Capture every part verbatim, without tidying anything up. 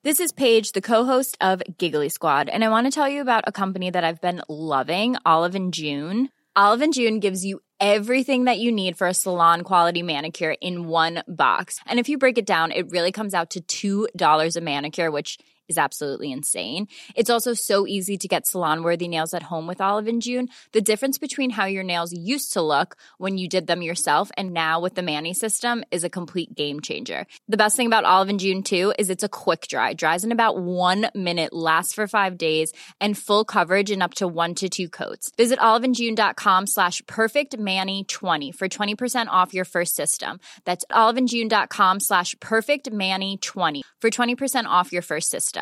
This is Paige, the co-host of Giggly Squad, and I want to tell you about a company that I've been loving, Olive and June. Olive and June gives you everything that you need for a salon-quality manicure in one box. And if you break it down, it really comes out to two dollars a manicure, which is absolutely insane. It's also so easy to get salon-worthy nails at home with Olive and June. The difference between how your nails used to look when you did them yourself and now with the Mani system is a complete game changer. The best thing about Olive and June, too, is it's a quick dry. Dries in about one minute, lasts for five days, and full coverage in up to one to two coats. Visit oliveandjune.com slash perfectmani20 for twenty percent off your first system. That's oliveandjune.com slash perfectmani20 for twenty percent off your first system.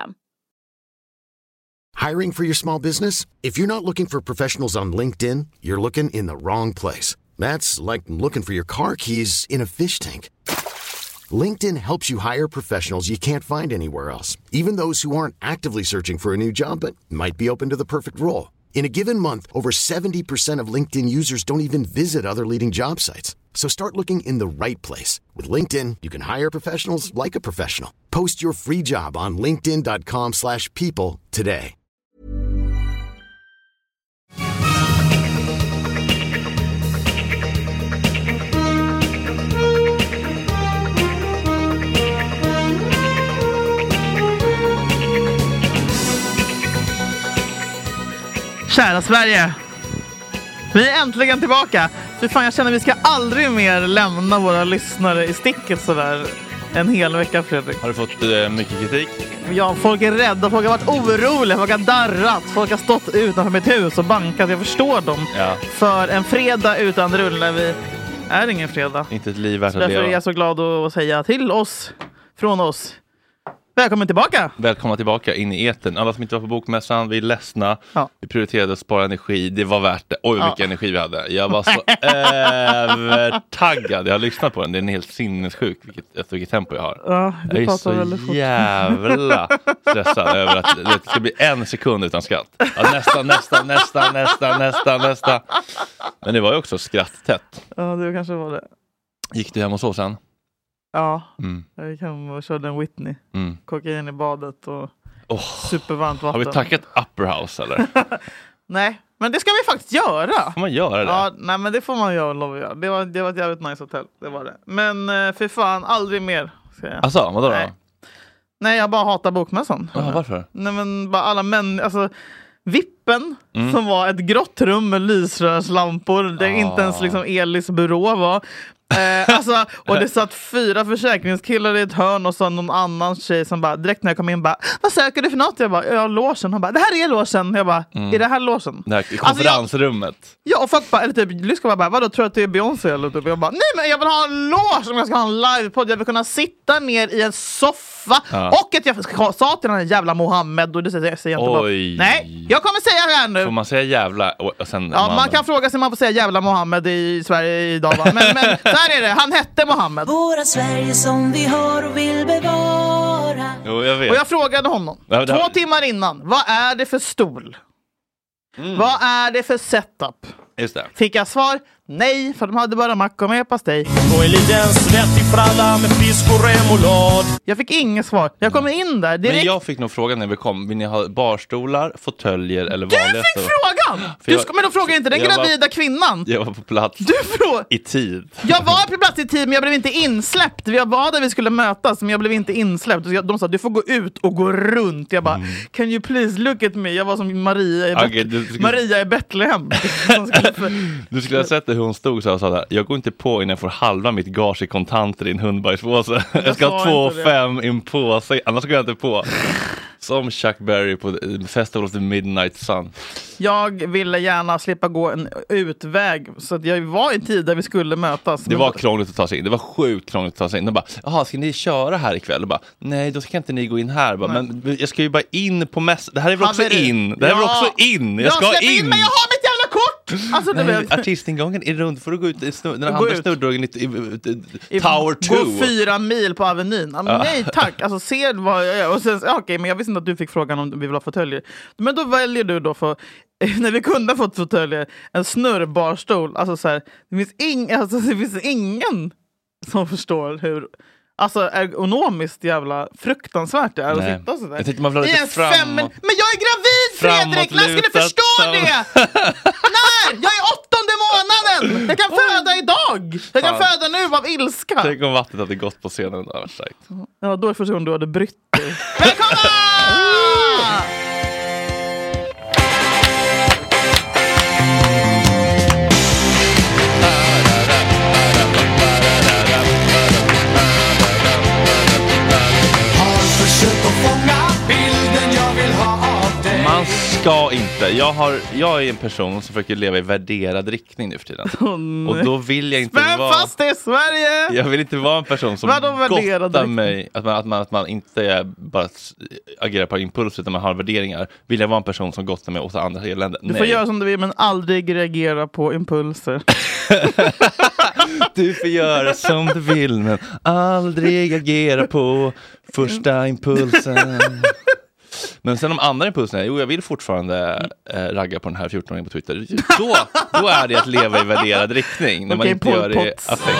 Hiring for your small business? If you're not looking for professionals on LinkedIn, you're looking in the wrong place. That's like looking for your car keys in a fish tank. LinkedIn helps you hire professionals you can't find anywhere else, even those who aren't actively searching for a new job but might be open to the perfect role. In a given month, over seventy percent of LinkedIn users don't even visit other leading job sites. So start looking in the right place. With LinkedIn, you can hire professionals like a professional. Post your free job on linkedin.com slash people today. Kära Sverige, vi är äntligen tillbaka. För fan, jag känner att vi ska aldrig mer lämna våra lyssnare i sticket sådär en hel vecka, Fredrik. Har du fått eh, mycket kritik? Ja, folk är rädda, folk har varit oroliga, folk har darrat, folk har stått utanför mitt hus och bankat. Jag förstår dem. Ja. För en fredag utan rulle, vi är ingen fredag. Inte ett liv värt att leva. Därför är jag så glad att säga till oss, från oss. Välkommen tillbaka! Välkomna tillbaka in i eten. Alla som inte var på bokmässan, vi är ledsna. Ja. Vi prioriterade att spara energi. Det var värt det. Oj, hur mycket ja. energi vi hade. Jag var så övertaggad. Jag har lyssnat på den. Det är en helt sinnessjuk vilket, vilket tempo jag har. Ja, jag är så jävla stressad över att det ska bli en sekund utan skratt. Ja, nästa, nästa, nästa, nästa, nästa, nästa. Men det var ju också skratttätt. Ja, det kanske var det. Gick du hem och sov sen? Ja, mm. jag gick hem och körde en Whitney. Mm. Kokain i badet och oh. supervarmt vatten. Har vi tackat Upper House eller? Nej, men det ska vi faktiskt göra. Får man göra det? Ja, nej men det får man göra, lovar jag. Det var, det var ett jävligt nice hotell, det var det. Men för fan, aldrig mer. Alltså, vadå då? Nej. nej, jag bara hatar bokmässan. Ja, varför? Nej men bara alla män, alltså Vippen, mm. som var ett grått rum med lysrörslampor. Det är ah. inte ens liksom Elis byrå var. eh, alltså, och det satt fyra försäkringskillar i ett hörn och så någon annan tjej som bara, direkt när jag kom in bara, vad söker du för något? Jag bara, ja, låsen. Han bara, det här är låsen. Jag bara, mm. är det här låsen? Det här konferensrummet. Alltså, jag, ja, och folk bara, eller typ, Lyska bara, vadå, tror du att det är Beyoncé eller typ? Jag bara, nej men jag vill ha en lås om jag ska ha en livepodd. Jag vill kunna sitta ner i en soffa. Ja. Och att jag ska, sa till den här jävla Mohammed, och det säger jag inte bara, nej, jag kommer säga det här nu. Får man säga jävla och sen ja, Mohammed. Man kan fråga sig om man får säga jävla Mohammed i Sverige idag, va? Men, men där är det, han hette Mohammed. Våra Sverige som vi har och vill bevara. Jo, jag vet. Och jag frågade honom ja, två har... timmar innan, vad är det för stol? Mm. Vad är det för setup? Just det. Fick jag svar? Nej, för de hade bara mackor med pastej. Och en liten svettig fralla med fisk och remoulad. Jag fick inget svar. Jag kom in där direkt. Men jag fick nog frågan när vi kom. Vill ni ha barstolar, fåtöljer eller vanliga? Du fick frågan! Du ska, men då frågar inte den gravida var, kvinnan. Jag var på plats du frå- i tid. Jag var på plats i tid, men jag blev inte insläppt. Jag var där vi skulle mötas, men jag blev inte insläppt. De sa, du får gå ut och gå runt. Jag bara, mm. can you please look at me? Jag var som Maria i, okay, Bet- skulle... Maria i Betlehem. Du skulle ha sett det hur hon stod så och sa där, jag går inte på innan jag får halva mitt gage i kontanter i en hundbajspåse. Jag, jag ska ha två fem i en påse, annars går jag inte på. Som Chuck Berry på Festival of the Midnight Sun. Jag ville gärna slippa gå en utväg, så att jag var i tid där vi skulle mötas. Det var krångligt att ta sig in. Det var sjukt krångligt att ta sig in. De bara, jaha, ska ni köra här ikväll? Och bara, nej, då ska inte ni gå in här. Bara, men jag ska ju bara in på mäss. Det här är väl också in. Det här är väl också in. Jag ska jag in. in. Men jag har mitt jävla kort! Alltså, det nej, artistingången är runt. Får du gå ut i snu, den andra snurrdrogen i, i, i, i Tower två. Gå fyra mil på Avenyn. Ja. Nej, tack. Alltså, se vad jag gör. Och sen, okej, okay, men jag visste inte att du fick frågan om vi vill ha fåtöljer. Men då väljer du då för, när vi kunde ha fått fåtöljer, en snurrbarstol. Alltså så här, det finns, ing, alltså, det finns ingen som förstår hur, alltså ergonomiskt jävla fruktansvärt det är Nej. att sitta sådär. Jag tänkte man vill ha lite fem... framåt. Men jag är gravid, Fredrik! När ska du förstå som... det? När? Jag är åttonde månaden! Jag kan föda idag! Jag kan Fan. föda nu av ilska. Tänk om vattnet hade gått på scenen. Det var starkt. Ja, då är det första gången du hade brytt dig. Välkomna! Man ska inte. Jag, har, jag är en person som försöker leva i värderad riktning nu för tiden. Oh, och då vill jag inte Spänn vara... fast det i Sverige! Jag vill inte vara en person som gottar mig. Att man, att, man, att man inte bara agerar på impuls utan man har värderingar. Vill jag vara en person som gottar mig åt andra elände? Du får Nej. göra som du vill men aldrig reagera på impulser. Du får göra som du vill men aldrig agera på första impulsen. Men sen de andra impulserna, jo jag vill fortfarande äh, ragga på den här fjorton-åringen på Twitter. Då, då är det att leva i värderad riktning. När okay, man inte gör det i affekt.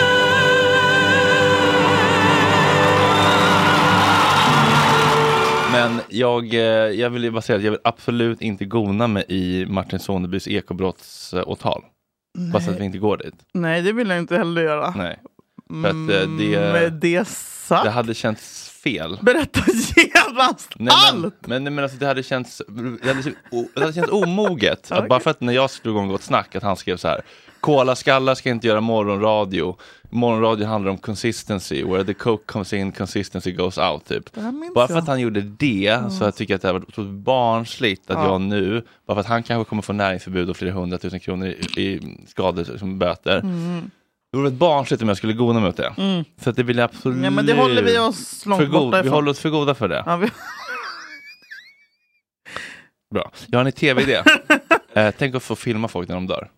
Men jag, jag vill ju bara säga att jag vill absolut inte gona mig i Martin Sonebys ekobrottsåtal. Bara så att vi inte går dit. Nej, det vill jag inte heller göra. Nej. För att det, Med det sagt. Det hade känts fel. Berätta genast Nej, allt! Men, men, men alltså, det hade känts det hade, det hade känts omoget. Att bara för att när jag slog igång ett snack att han skrev så här: kolaskallar ska inte göra morgonradio. Morgonradio handlar om consistency. Where the coke comes in, consistency goes out typ. Bara för att han gjorde det ja. Så jag tycker att det var så barnsligt att ja. jag nu, bara för att han kanske kommer få näringsförbud och flera hundratusen kronor i, i skador som böter. Mm. Det vore ett barnsligt om jag skulle gona mig åt det. Mm. Så att det vill jag absolut... Ja, men det håller vi oss långt för god, borta ifrån. Vi håller oss för goda för det. Ja, vi... Bra. Jag har en tv-idé. eh, tänk att få filma folk när de dör.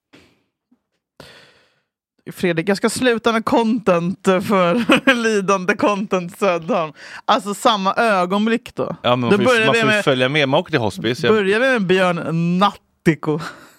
Fredrik, jag ska sluta med content för lidande content Söderholm. Alltså samma ögonblick då. Ja, men man då får, man får med, följa med. Man åker till hospice. Börjar vi med Björn Nattiko.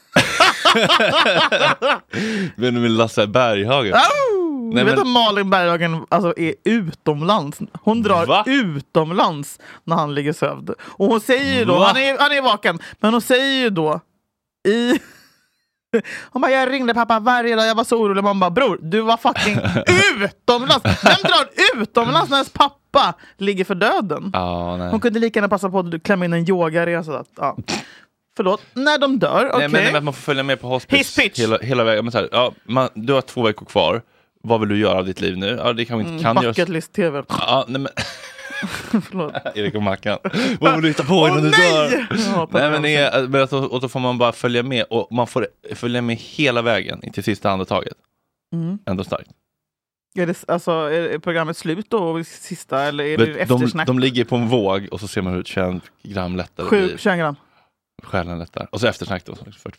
Börjar med Lasse Berghagen. Oh! Nej, vet men... att Malin Berghagen alltså, är utomlands. Hon drar Va? utomlands när han ligger sövd. Och hon säger ju då, han är, han är vaken, men hon säger ju då i... Hon bara, jag ringde pappa varje dag, jag var så orolig. Man bara, bror, du var fucking utomlands. Vem drar utomlands när ens pappa ligger för döden? Oh, nej. Hon kunde lika gärna passa på att klämma in en yogaresa. Ja. Förlåt, när de dör, okej. Okay. Nej, men, men man får följa med på hospice hela, hela vägen. Men så här, ja, man, du har två veckor kvar. Vad vill du göra av ditt liv nu? Ja, det kan vi inte kan mm, Bucket list T V. Ja, nej men... Erik och Mackan. Vad vill du hitta på innan oh, du dör? Nej, men, är, men alltså, och då får man bara följa med. Och man får följa med hela vägen till sista andetaget. Mm. Ändå starkt. Är, det, alltså, är programmet slut då? Sista, eller är det eftersnack? De, de ligger på en våg och så ser man hur tjugo gram lättare Sju, tjugo gram. Själen lättare. Och så eftersnack då. fyrtio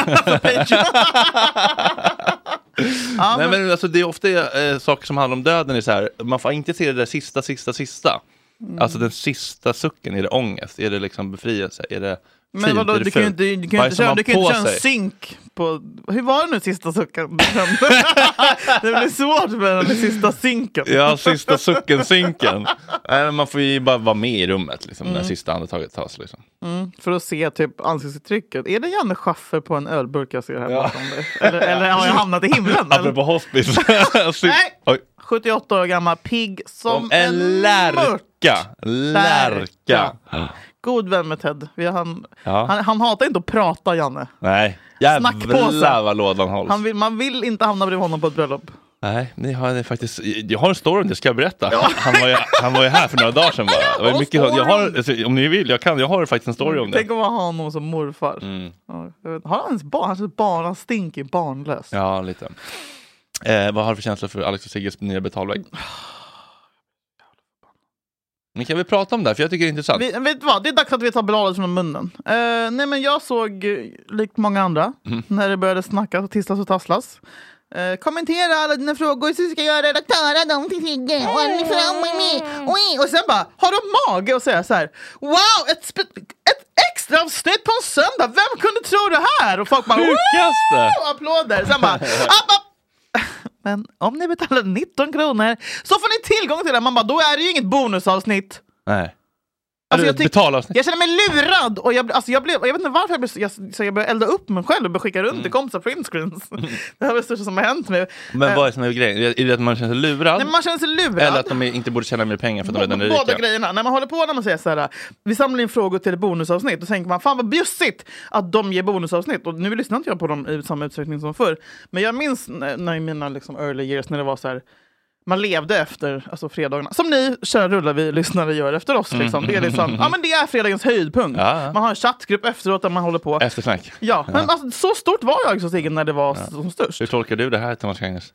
ja, Nej, men... men alltså, det är ofta äh, saker som handlar om döden. Är så här, man får inte se det där sista, sista, sista. Mm. Alltså den sista sucken. Är det ångest? Är det liksom befrielse? Är det men fint? vadå, du kan ju inte, du kan inte köra, du kan inte köra en synk på... Hur var det nu sista sucken? Det blir svårt med den sista synken. Ja, sista sucken, synken. äh, Man får ju bara vara med i rummet liksom, mm. när sista andetaget tas liksom. Mm, för att se typ ansiktsuttrycket. Är det Janne Schaffer på en ölburk jag ser här ja. bakom dig? Eller, eller har jag hamnat i himlen? Apropå hospice. Nej, Oj. sjuttioåtta år gammal, pigg som, som en, en lärka. Lärka. God vän med Ted. Vi, han, ja. han, han hatar inte att prata, Janne. Nej, jävlar vad lådan hålls. Han vill, man vill inte hamna bredvid honom på ett bröllop. Nej, ni har det faktiskt. Jag har en story om det, ska jag berätta. Ja. Han, var ju, han var ju här för några dagar sedan bara. Det var mycket, jag har, alltså, om ni vill, jag kan. Jag har faktiskt en story om det. Tänk om man har någon som morfar. Mm. Ja, har han ens barn? Han barn, han stinker barnlös. Ja, lite. Eh, vad har du för känsla för Alex och Sigges nya betalvägg? Men kan vi prata om det här? För jag tycker det är intressant. Vi, vet du vad? Det är dags att vi tar bladet från munnen. Uh, nej, men jag såg, likt många andra, mm. när det började snackas och tisslas och tasslas. Uh, kommentera alla dina frågor så ska jag redaktöra dem till Sigge. Mm. Och sen bara, har de mage att säga så här: wow, ett, spe- ett extra avsnitt på en söndag. Vem kunde tro det här? Och folk bara, wow, applåder. Sen bara, app, app. men om ni betalar nitton kronor så får ni tillgång till det. Man bara, då är det ju inget bonusavsnitt. Nej. Alltså jag, tyck, jag känner mig lurad och jag, alltså jag, blev, jag vet inte varför jag, blev, jag, så jag började elda upp mig själv och började skicka runt mm. till kompisar printscreens. Mm. Det här var det största som har hänt mig. Men uh, vad är det som är grejen? Är det att man känner sig lurad? Nej, man känner sig lurad. Eller att de inte borde tjäna mer pengar för att de redan är rika? Båda grejerna. När man håller på när man säger så här, vi samlar in frågor till bonusavsnitt och tänker man, fan vad bjussigt att de ger bonusavsnitt. Och nu lyssnar inte jag på dem i samma utsträckning som förr. Men jag minns när i mina liksom, early years när det var så här, man levde efter alltså fredagarna. Som ni, kära rullar, vi lyssnare gör efter oss. Liksom. Mm. Det är liksom, ja men det är fredagens höjdpunkt. Ja, ja. Man har en chattgrupp efteråt där man håller på. Eftersnack. Ja, ja. Men alltså, så stort var jag också Sigge när det var ja. som störst. Hur tolkar du det här, Thomas Kangnes?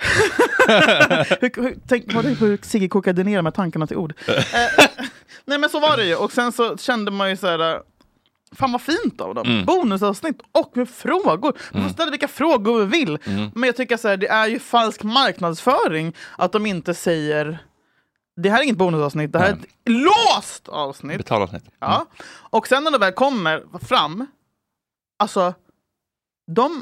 hur, hur, tänk på hur Sigge kokade ner med tankarna till ord. eh, nej men så var det ju. Och sen så kände man ju så här... Fan vad fint av dem. Mm. Bonusavsnitt och med frågor. Man får ställa vilka frågor vi vill. Mm. Men jag tycker så här, det är ju falsk marknadsföring att de inte säger det här är inget bonusavsnitt, det här Nej. är ett låst avsnitt. Betalavsnitt. Mm. Ja. Och sen när det väl kommer fram, alltså de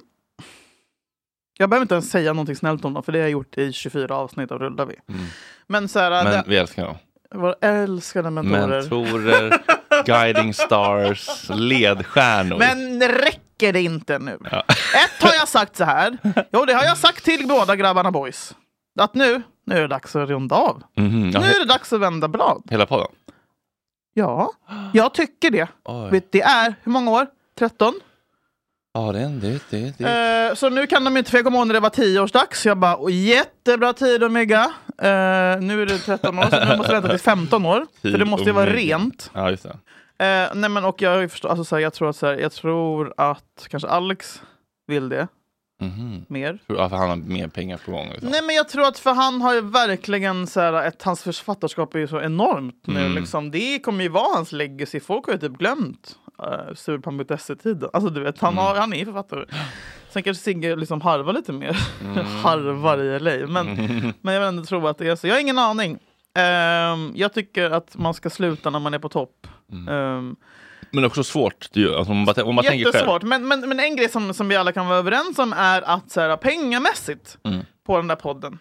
jag behöver inte ens säga någonting snällt om dem, för det har jag gjort i tjugofyra avsnitt av Rullar vi. Mm. Men så här, Men det, vi älskar dem. Våra älskade mentorer. Mentorer, guiding stars, ledstjärnor. Men räcker det inte nu? Ja. Ett har jag sagt så här. Jo, det har jag sagt till båda grabbarna boys. Att nu, nu är det dags att runda av. Mm-hmm. Ja, nu är det dags att vända blad. Hela podden? Ja, jag tycker det. Vet, det är, hur många år? tretton? Ja, det är det. det, det. Uh, så nu kan de inte, för jag kommer ihåg när det var tioårsdags. Jag bara, jättebra tid Omega. Uh, nu är det tretton år, så nu måste jag vänta till femton år. För det måste ju vara rent. Ja, just det. Uh, nej men och jag förstår, alltså så här, jag tror att så här, jag tror att kanske Alex vill det. Mm-hmm. Mer. Ja, för han har mer pengar på gång. Liksom. Nej men jag tror att för han har ju verkligen så här, ett, hans författarskap är ju så enormt nu. Mm. Liksom. Det kommer ju vara hans legacy. Folk har ju typ glömt uh, Surpan punkt se-tiden. Alltså du vet, han, har, mm. han är författare. Sen kanske Sigge liksom harvar lite mer. Mm. harvar i L A. Men, mm. men jag vill ändå tro att det är så. Jag har ingen aning. Um, jag tycker att man ska sluta när man är på topp. Mm. Um, Men också svårt. Alltså, om man bara, om man jättesvårt. Men, men, men en grej som, som vi alla kan vara överens om är att så här, pengamässigt mm. på den där podden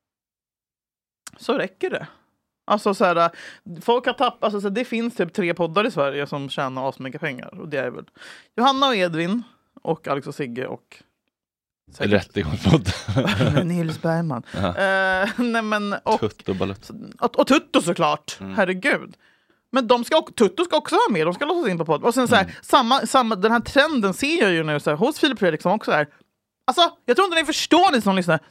så räcker det. Alltså så här, folk har tappat, alltså, så här, det finns typ tre poddar i Sverige som tjänar asmycket pengar. Och det är väl Johanna och Edvin och Alex och Sigge och Rättegångspodd. Nils Bergman. Uh, nej, men, och, Tutt och Balutt. Och, och Tutto såklart. Mm. Herregud. Men de ska, Tutto ska också vara med. De ska låtsas in på podd. Och sen så här, mm. samma, samma, den här trenden ser jag ju nu så här, hos Filip Fredriksson också är. Alltså, jag tror inte ni förstår det som lyssnar.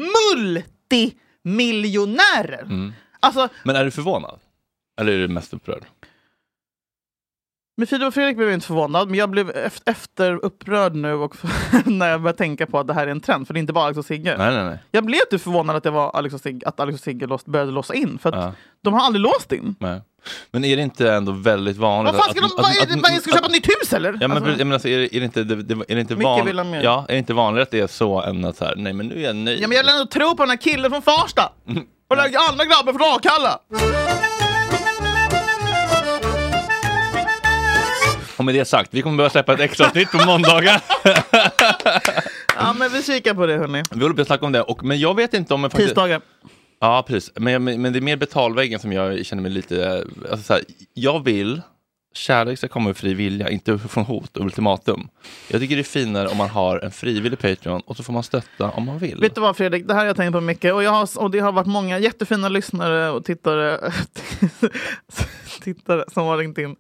Multimiljonärer. Mm. Alltså, men är du förvånad? Eller är du mest upprörd? Med Filip och Fredrik blev jag inte förvånad. Men jag blev efter upprörd nu och när jag började tänka på att det här är en trend. För det är inte bara Alex och Sigge. Nej, nej, nej. Jag blev inte förvånad att det var Alex och Sigge, att Alex och Sigge låst, började låsa in. För att ja. de har aldrig låst in. Nej. Men är det inte ändå väldigt vanligt? Vad fan ska att, de, att, vad är det, att, att, ska köpa ett nytt hus eller? Ja, men, alltså, jag menar, alltså, är, det, är det inte, det, är det inte vanligt? Ja, är det inte vanligt att det är så än att så här, nej men nu är jag nöjd. Ja, men jag vill ändå tro på den här killen från Farsta. Och den andra grabben från Akalla. Och med det sagt, vi kommer börja släppa ett extra avsnitt på måndagar. Ja, men vi kikar på det, hörni. Vi håller på att snacka om det. Och, men jag vet inte om... Jag faktiskt... Tisdagar. Ja, precis. Men, men, men det är mer betalväggen som jag känner mig lite... Alltså så här, jag vill... Kärlek ska komma ur fri vilja, inte från hot och ultimatum. Jag tycker det är finare om man har en frivillig Patreon och så får man stötta om man vill. Vet du vad Fredrik, det här har jag tänkt på mycket och, jag har, och det har varit många jättefina lyssnare och tittare tittare som har ringt in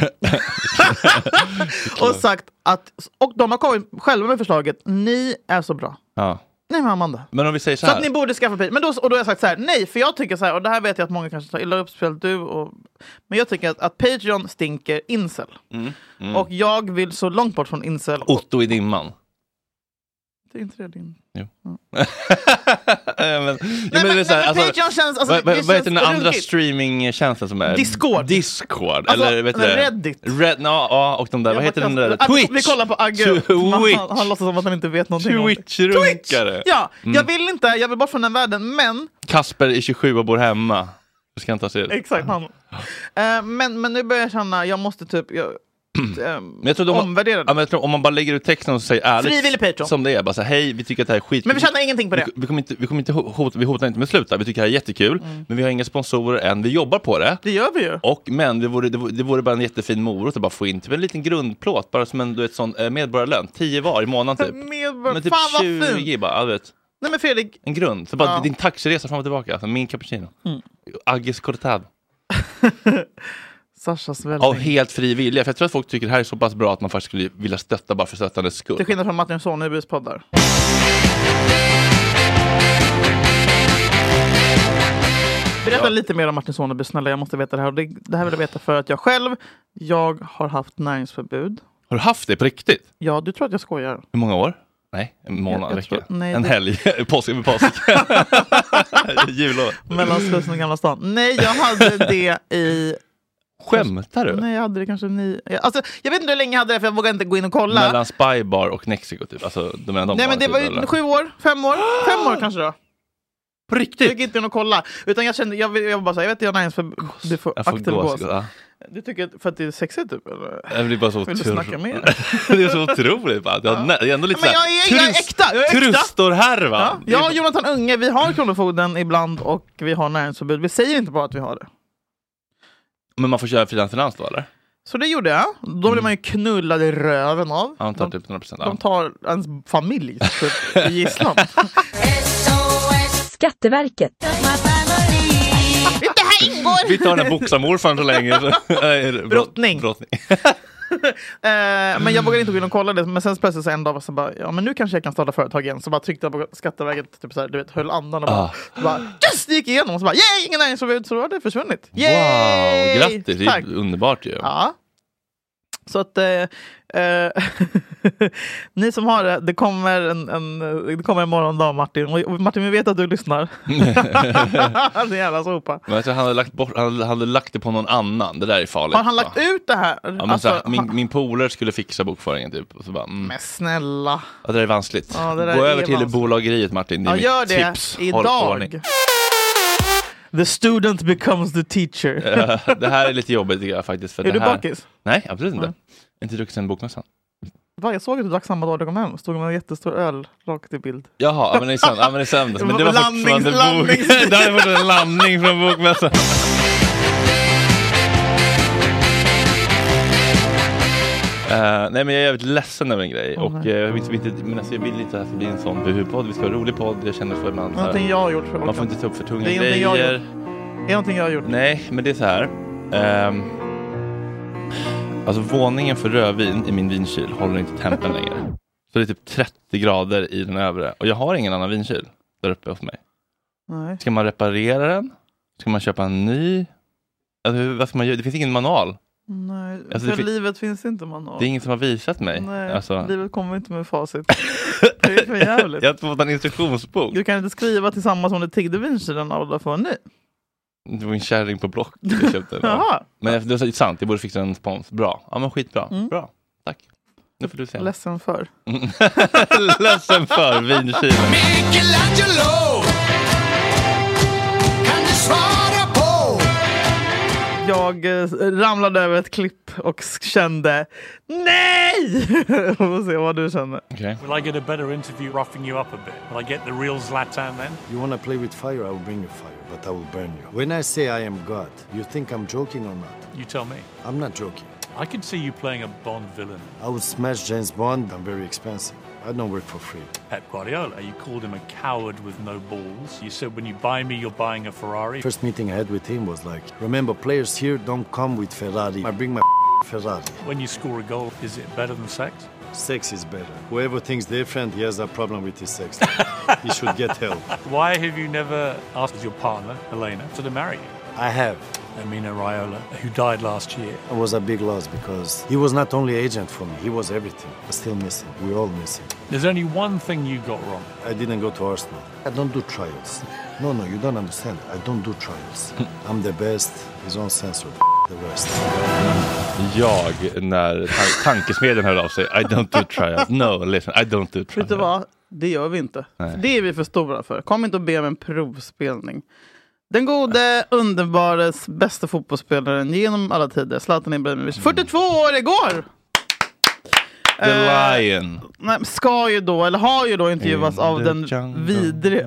och sagt att, och de har kommit själva med förslaget, ni är så bra. Ja. Nej, men Amanda. Men om vi säger så här. Så att ni borde skaffa Patreon. Men då, och då har jag sagt så här, nej, för jag tycker så här, och det här vet jag att många kanske tar illa upp, speciellt du. Och, men jag tycker att, att Patreon stinker incel. Mm, mm. Och jag vill så långt bort från incel. Otto i dimman. Det är inte det din. Jo. Ja. men, men, men, men, så här, alltså, Patreon känns... Alltså, vad, vad, vad heter den andra streamingtjänsten som är? Discord. Discord. Alltså, eller vet du Reddit. Red, no, ja, och de där, jag vad heter den där? Twitch. Vi kollar på Agge. Han, han låtsas som att han inte vet någonting. Twitch-runkare. Twitch! Ja, mm. jag vill inte, jag vill bort från den världen, men... Kasper är tjugosju och bor hemma. Du ska inte se det. Exakt, han. uh, men, men nu börjar jag känna, jag måste typ... Jag, um, men jag tror de, omvärdera det. Ja, men jag tror, om man bara lägger ut texten och säger ärligt Frivillig Patreon. som det är, bara så här, hej, vi tycker att det här är skit. Men vi tjänar ingenting på det. Vi, vi kommer inte, vi kommer inte hota, vi hotar inte med sluta. Vi tycker det här är jättekul, mm. men vi har inga sponsorer än. Vi jobbar på det. Det gör vi ju. Och, men det vore, det, vore, det vore bara en jättefin morot att bara få in typ en liten grundplåt, bara som en, du vet, sån eh, medborgarlön. tio var i månaden typ. Medborgar... Men typ Fan vad tjugo, fint. bara, du vet. Nej men Fredrik. En grund. Så bara ja. din taxiresa fram och tillbaka. Alltså min cappuccino. Mm. Agis cortado. Sashas väldigt. Av helt fri vilja. För jag tror att folk tycker det här är så pass bra att man faktiskt skulle vilja stötta bara för stöttandets skull. Till skillnad från Martin Sonnebys poddar. Berätta ja. lite mer om Martin Sonneby, snälla. Jag måste veta det här. Och det, det här vill jag veta för att jag själv, jag har haft näringsförbud. Har du haft det på riktigt? Ja, du tror att jag skojar. Hur många år? Nej, en månad, jag, jag tror, nej, en det... helg, påsk över påsk. Jullov. Mellan Slussen och Gamla stan. Nej, jag hade det i... Skämtar du? Nej, jag hade det kanske ni... Alltså, jag vet inte hur länge jag hade det, för jag vågade inte gå in och kolla. Mellan Spybar och Nexiko typ. Alltså, de de nej, men det var ju eller? sju år, fem år. Fem år kanske då. På riktigt? Jag gick inte in och kolla. Utan jag kände, jag, jag bara så här, jag vet jag näringsförbud. Du får aktiv gås. Ja. Du tycker för att det är sexigt typ? Eller? Det är bara så vill du snacka mer? Det är så otroligt. Bara. Jag, ja. jag är ändå lite men jag är, jag är äkta! Jag är äkta. Trustor här va? Ja. Jag och Jonathan Unge, vi har Kronofogden ibland och vi har näringsförbud. Vi säger inte bara att vi har det. Men man får köra frilansfinans då eller? Så det gjorde jag. Då blir mm. man ju knullad i röven av. Ja, de tar typ hundra procent. De tar ens familj typ, i gisslan. Skatteverket. Det här ingår! Vi tar den här boxamorfan så länge. Brottning. Brottning. eh, men jag vågade inte gå in och kolla det. Men sen plötsligt så en dag var så bara, ja men nu kanske jag kan starta företag igen. Så bara tryckte jag på Skatteverket, typ så här, du vet, höll andan och bara, ah. så bara yes, det gick igenom. Och så bara, yay, ingen näringsförbud. Så då har det försvunnit. Yay! Wow, grattis, det är underbart ju. Ja. Så att eh, eh, ni som har det, det kommer en, en, det kommer en morgondag Martin. Och Martin, vi vet att du lyssnar. Det är jävla sopa. Men jag tror han hade lagt bort, han hade, han hade lagt det på någon annan. Det där är farligt. Har han lagt va? ut det här? Ja, men alltså, här, min, min polare skulle fixa bokföringen typ. Och så bara, mm. Men snälla. Ja, det där är vanskligt. Ja, det där Gå är över till vanskligt. Bolageriet Martin. Det är ja, gör det tips. idag. The student becomes the teacher. Ja, det här är lite jobbigt tycker jag, faktiskt. För är det du här... bakis? Nej, absolut inte. Nej. Inte druckit sen bokmässan. Va, jag såg att du drack samma dag du kom hem. Stod med en jättestor öl rakt i bild. Jaha, ja, men det är sant. Ja, men det är sant. Men det var Landnings, fortfarande bok. Det här var en landning från bokmässan. Uh, nej men jag är jävligt ledsen över en grej oh, och uh, jag, vill, inte, men alltså, jag vill inte att det blir en sån buhupodd. Vi ska ha en rolig podd. Jag känner så ibland. Någonting jag har gjort för man får inte ta upp för tunga det är grejer. Jag är det någonting jag har gjort? Nej, men det är så här. Um, alltså våningen för rödvin i min vinkyl håller inte tempen längre. Så det är typ trettio grader i den övre. Och jag har ingen annan vinkyl där uppe hos mig. Nej. Ska man reparera den? Ska man köpa en ny? Alltså, vad ska man göra? Det finns ingen manual. Nej, alltså, för fin- livet finns inte manual. Det är ingen som har visat mig. Nej, alltså. livet kommer inte med facit. Det är för jävligt. Jag har fått en instruktionsbok. Du kan inte skriva tillsammans om du tiggde vinkylen och då får en ny. Det var en kärring på Block jag köpte. Jaha. Men det är sant, jag borde fixa en spons. Bra, ja men skitbra. Mm. Bra, tack. Nu får du se. Ledsen för. Ledsen för vinkylen. Michelangelo, kan du svara på? Jag eh, ramlade över ett klipp och kände nej! Vi får se vad du känner. Okay. Will I get a better interview roughing you up a bit? Will I get the real Zlatan then? You want to play with fire, I will bring you fire, but I will burn you. When I say I am God, you think I'm joking or not? You tell me. I'm not joking. I could see you playing a Bond villain. I would smash James Bond. I'm very expensive. I don't work for free. Pep Guardiola, you called him a coward with no balls. You said when you buy me, you're buying a Ferrari. First meeting I had with him was like, remember, players here don't come with Ferrari. I bring my Ferrari. When you score a goal, is it better than sex? Sex is better. Whoever thinks different, he has a problem with his sex. He should get help. Why have you never asked your partner, Elena, to marry you? I have. Amina Raiola, who died last year. It was a big loss because he was not only agent for me, he was everything. But still missing. We're all missing. There's only one thing you got wrong. I didn't go to Arsenal. I don't do trials. No, no, you don't understand. I don't do trials. I'm the best. He's uncensored. The rest. Jag, när tan- tankesmedjan hör av sig, I don't do trials. No, listen, I don't do trials. Vet du vad? Det gör vi inte. Nej. Det är vi för stora för. Kom inte och be om en provspelning. Den gode, underbares, bästa fotbollsspelaren genom alla tider. Zlatan Ibrahimovic. fyrtiotvå år igår! The uh, Lion. Nej, ska ju då, eller har ju då intervjuats In av den vidre...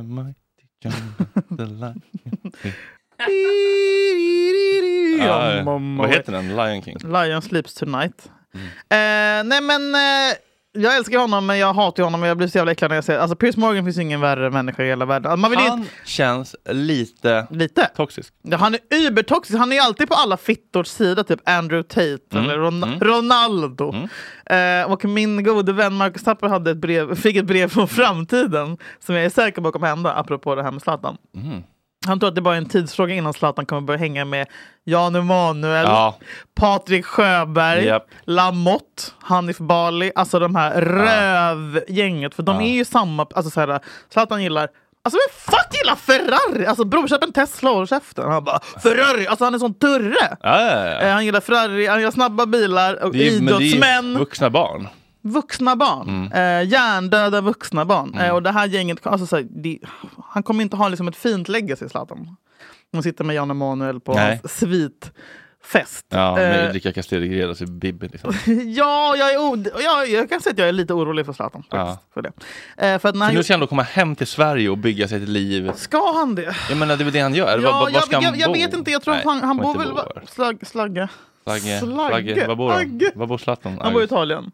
ah, vad heter den? Lion King? Lion Sleeps Tonight. Mm. Uh, nej men... Uh, jag älskar honom, men jag hatar honom och jag blir så jävla äcklad när jag ser... Alltså Piers Morgan finns ingen värre människa i hela världen. Man vill han inte... känns lite, lite toxisk. Ja, han är ubertoxisk. Han är alltid på alla fittors sida, typ Andrew Tate mm. eller Ron- mm. Ronaldo. Mm. Uh, och min gode vän Marcus Tapper hade ett brev, fick ett brev från framtiden som jag är säker på kommer hända, apropå det här med Zlatan. Mm. Han tror att det bara är en tidsfråga innan Zlatan kommer börja hänga med Jan Emanuel, ja. Patrik Sjöberg, yep. Lamotte, Hanif Bali, alltså de här rövgänget. För de ja. är ju samma, alltså så här, Zlatan gillar, alltså vem fuck gillar Ferrari? Alltså bror, köp en Tesla och käften. Han bara, Ferrari, alltså han är sån turre. Ja, ja, ja. Eh, han gillar Ferrari, han gillar snabba bilar och det är, idrottsmän. Men det är vuxna barn. Vuxna barn, mm. eh, hjärndöda vuxna barn. Mm. Eh, och det här gänget, alltså, så här, de, han kommer inte ha liksom ett fint legacy, Zlatan. Han sitter med Jan Emanuel på Nej. hans svitfest. Ja, med eh, Ulrika Castelli och Bibben liksom. Ja, jag, är o- jag, jag kan säga att jag är lite orolig för Zlatan. Ja. För det. Eh, för att när för nu jag... ska han då komma hem till Sverige och bygga sig ett liv. Ska han det? Jag menar, det är väl det han gör. Ja, var, var jag, ska han jag, jag bo? vet inte, jag tror Nej, att han, han bor väl... Bo Slag, slagge. Slagge. Slagge. Slagge. Var bor han? Var bor Zlatan? Han bor i Italien.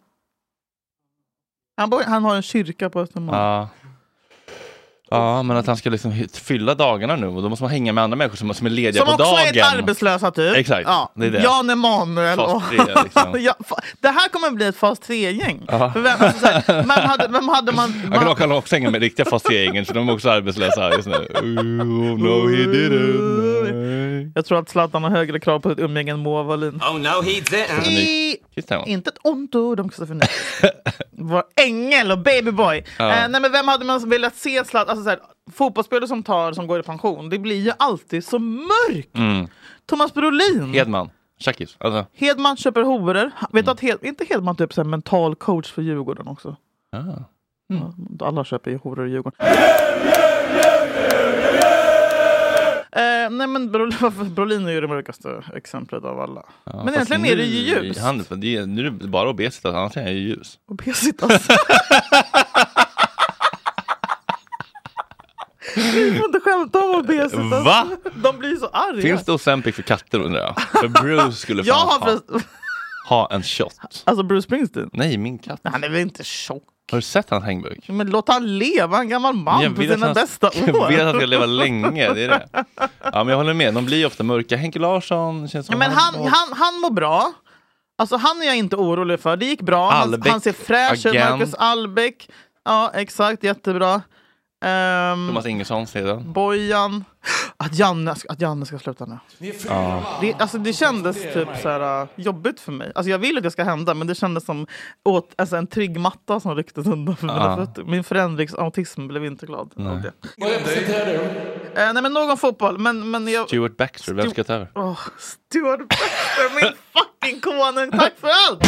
Han, bor, han har en kyrka på Östermalm. Ja. Ja, men att han ska liksom fylla dagarna nu och då måste man hänga med andra människor som, som är lediga som på dagen. Som också är arbetslösa typ. Exakt, ja. det är det. Jan Emanuel. Fas tre, liksom. ja, det här kommer bli ett fas tre-gäng. För vem, alltså, såhär, vem, hade, vem hade man... man... Jag kan också hänga med riktiga fas tre-gängen för de är också arbetslösa här just nu. Oh, no, he didn't. Jag tror att Zlatan har högre krav på ett umgänge än Moa Wallin. Oh no, he didn't. I... Inte ett ont ord om Kristoffer Nyqvist. Vår ängel och babyboy. Ja. Eh, nej, men vem hade man velat se Zlatan? Alltså, såhär, fotbollsspelare som tar som går i pension, det blir ju alltid så mörkt. Mm. Thomas Brolin. Hedman. Shakis. Alltså. Hedman köper horor. Mm. Vet du att Hed, inte Hedman typ så här mental coach för Djurgården också? Ah. Mm. Ja, alla köper ju horor i Djurgården. Eh, nej men Brolin, Brolin är ju det mörkaste exemplet av alla. Ja, men egentligen nu, är det ju ljus. Han, det är, nu är det bara obesitas, annars är det ju ljus. Obesitas. Vi får inte skämta om obesitas. Va? De blir så arga. Finns det Ozempic för katter undrar jag? För Bruce skulle fan ha, först... ha en shot. Alltså Bruce Springsteen? Nej, min katt. Han är väl inte tjock? Har du sett han hängbuk? Men låt han leva, en gammal man på sina han, bästa år. Jag vill att han ska leva länge, det är det. Ja, men jag håller med, de blir ju ofta mörka. Henke Larsson känns som... Ja, men han, han, han, han mår bra. Alltså han är jag inte orolig för. Det gick bra. Han, han ser fräsch ut, Marcus Albeck. Ja, exakt, jättebra. Um, Thomas Ingesson sedan. Bojan. Att Janne, att Janne ska sluta nu. Ja. Det, alltså, det kändes typ så här, uh, jobbigt för mig. Alltså, jag vill att det ska hända, men det kändes som åt, alltså, en trygg matta som rycktes undan för mina fötter. Min förändringsautism blev inte glad nej. av det. Vad representerar du? Uh, nej, men någon fotboll. Men, men jag... Stuart Baxter, vem ska ta över? Oh, Stuart Baxter, min fucking konung. Tack för allt!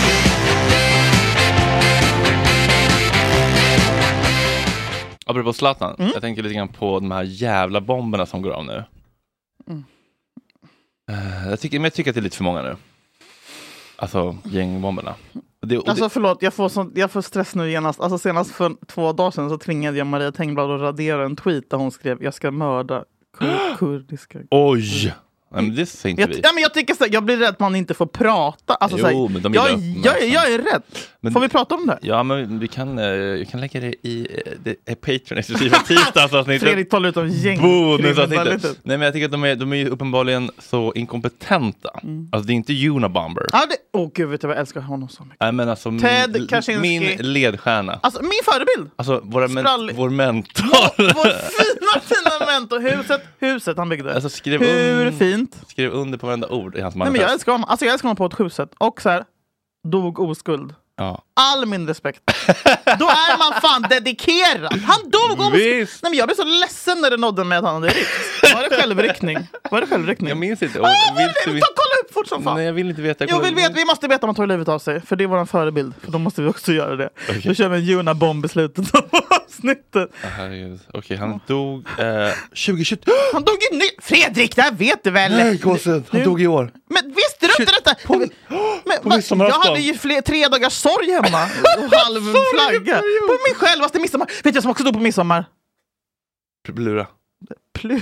Apropå Zlatan, mm. jag tänker lite grann på de här jävla bomberna som går av nu. Mm. Uh, jag, tycker, men jag tycker att det är lite för många nu. Alltså gängbomberna. Det, alltså det... förlåt, jag får, sånt, jag får stress nu genast. Alltså senast för två dagar sedan så tvingade jag Maria Tengblad att radera en tweet där hon skrev jag ska mörda kur- kurdiska. Oj! Nej, men det säger inte jag, vi. Ja, men jag, tycker så, jag blir rädd att man inte får prata. Alltså, jo, så, men de jag, jag, jag, jag är rädd. Men, får vi prata om det? Ja, men vi kan, uh, vi kan lägga det i uh, det är Patreon-exklusiva tisdagsavsnittet. Fredrik talar ut om gäng. Nej, men jag tycker att de är, de är uppenbarligen så inkompetenta. Mm. Alltså det är inte Unabomber. Ja, det, åh gud, vet du vad jag älskar honom så mycket. Nej, men alltså Ted min, Kaczynski. Min ledstjärna. Alltså min förebild. Alltså våra men, vår mentor. Vår, vår fina, fina mentor. Huset, huset han byggde. Alltså skrev Hur un, fint. Skrev under på varenda ord i hans manifest. Nej, men jag älskar honom. Alltså jag älskar honom på ett huset. Och så här, dog oskuld. Ja. All min respekt. Då är man fan dedikerad. Han dog oskuld. Nej, men jag blev så ledsen när det nådde mig att han hade ryckt. Var det självryckning? Var det självryckning? Jag minns inte. Ah, vill vill, vill, ta, kolla upp fort som fan. Nej, jag vill inte veta. Jag vill veta. Vi måste veta om han tar livet av sig. För det är vår förebild. För då måste vi också göra det. Okay. Då kör vi en Unabomb i slutet. avsnittet. Oh, herregud. Okej, han dog eh, tjugohundratjugo. Han dog ju ny... Fredrik, det här vet du väl? Nej, gossen. Han dog i år. Men visste du inte detta? På, men, på va, midsommar jag hade ju fler, tre dagars sorg hemma. Och halv flagga. På mig självaste midsommar. Vet du vad som också dog på midsommar? Plura. Plura.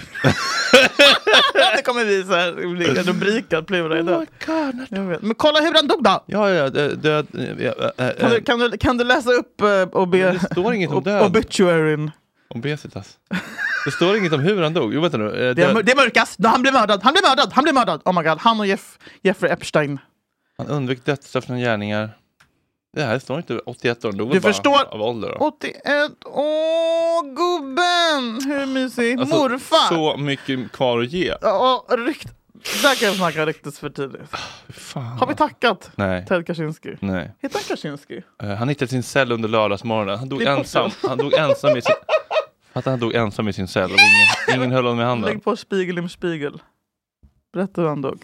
Det kommer vi så här rubriker Plura är död. Jag vet. Men kolla hur han dog då. Ja, ja, död. Ja, äh, äh. Kan, du, kan, du, kan du läsa upp uh, och be... Det står inget om död. Obituaryn. Obesitas. Det står inget om hur han dog. Jo, vänta nu. Det, det, är, det är mörkast. No, han blev mördad. Han blev mördad. Han blev mördad. Oh my god. Han och Jeff, Jeffrey Epstein. Han undvek dödsstraff från gärningar. Det här står inte åttioett år. Dog du bara förstår. Av ålder då. åttioett. Åh, gubben. Hur mysigt. Alltså, morfar. Så mycket kvar att ge. Ja, rykt. Där kan jag snacka riktigt för tidigt. Fan. Har vi tackat? Nej. Ted Kaczynski. Nej. Heter han Kaczynski? Uh, han hittade sin cell under lördagsmorgonen. Han dog ensam. Han dog ensam i sin... Att han dog ensam i sin cell och ingen, ingen höll honom med handen. Lägg på Spiegel im Spiegel. Berätta hur han dog.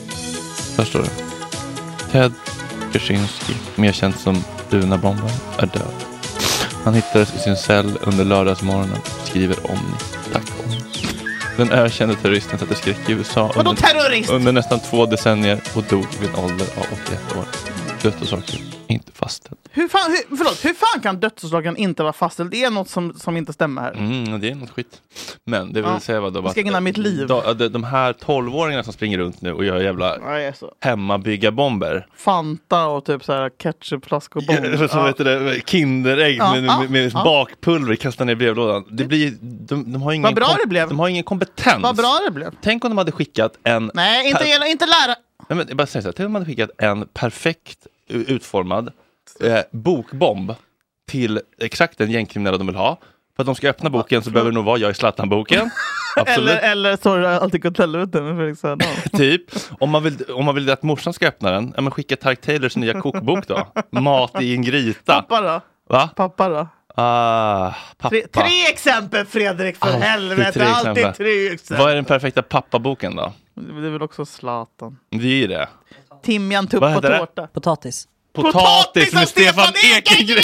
Där står det. Ted Kaczynski, mer känd som Duna-bomben, är död. Han hittades i sin cell under lördagsmorgonen. Skriver Omni. Tack Omni. Den ökände terroristen satte skräck i U S A Vadå terrorist? under nästan två decennier och dog vid en ålder av åttioett år. Dödsorsaken inte fastställd. Hur fan, hur, förlåt, hur fan kan dödsorsaken inte vara fastställd? Det är något som, som inte stämmer här. Mm, det är något skit. Men det vill ja. säga vad då? Jag ska ägna mitt liv. De, de, de här tolvåringarna som springer runt nu och gör jävla ja, så. hemmabygga bomber. Fanta och typ så här ketchupflaskor och bomber. Som ja. heter det, kinderägg ja, med, ja, med, med ja. bakpulver kastar ner i brevlådan. Det blir, de, de, har ingen vad bra kom, det blev. De har ingen kompetens. Vad bra det blev. Tänk om de hade skickat en... Nej, inte, per, inte lära. Nej, men jag bara säger så här. Tänk om de hade skickat en perfekt utformad eh, bokbomb till exakt den gängkriminella de vill ha. För att de ska öppna boken så behöver det nog vara jag i Zlatan-boken. Absolut. Eller, eller så är det alltid gått helvete med Felix Sandman. Typ. Om man, vill, om man vill att morsan ska öppna den, ja, men skicka Tark Taylors nya kokbok då. Mat i en gryta. Pappa då? Va? Pappa då? Ah, pappa. Tre, tre exempel Fredrik, för alltid helvete. Tre alltid tre exempel. Vad är den perfekta pappaboken då? Det är väl också Zlatan. Det är det. Timjan, tupp och tårta. Potatis. Potatis, Potatis med Stefan, Stefan Ekengren!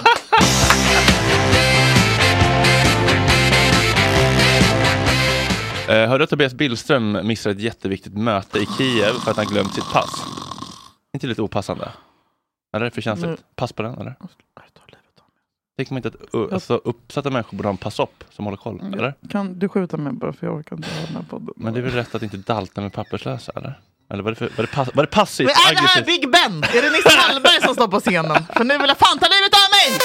uh, hörde att Tobias Billström missade ett jätteviktigt möte i Kiev för att han glömt sitt pass. Inte lite opassande? Eller är det för känsligt? Mm. Pass på den, eller? Tänker man inte att uh, alltså, uppsatta människor borde ha en pass-upp som håller koll, mm. eller? Kan du skjuta mig bara för jag orkar inte ha den här podden. Men det är väl rätt att inte dalta med papperslösa, eller? Eller var det, för, var det, pass, var det passivt? Men är det här Big Ben? Är det Nisse Hallberg som står på scenen? För nu vill jag fan ta livet av mig!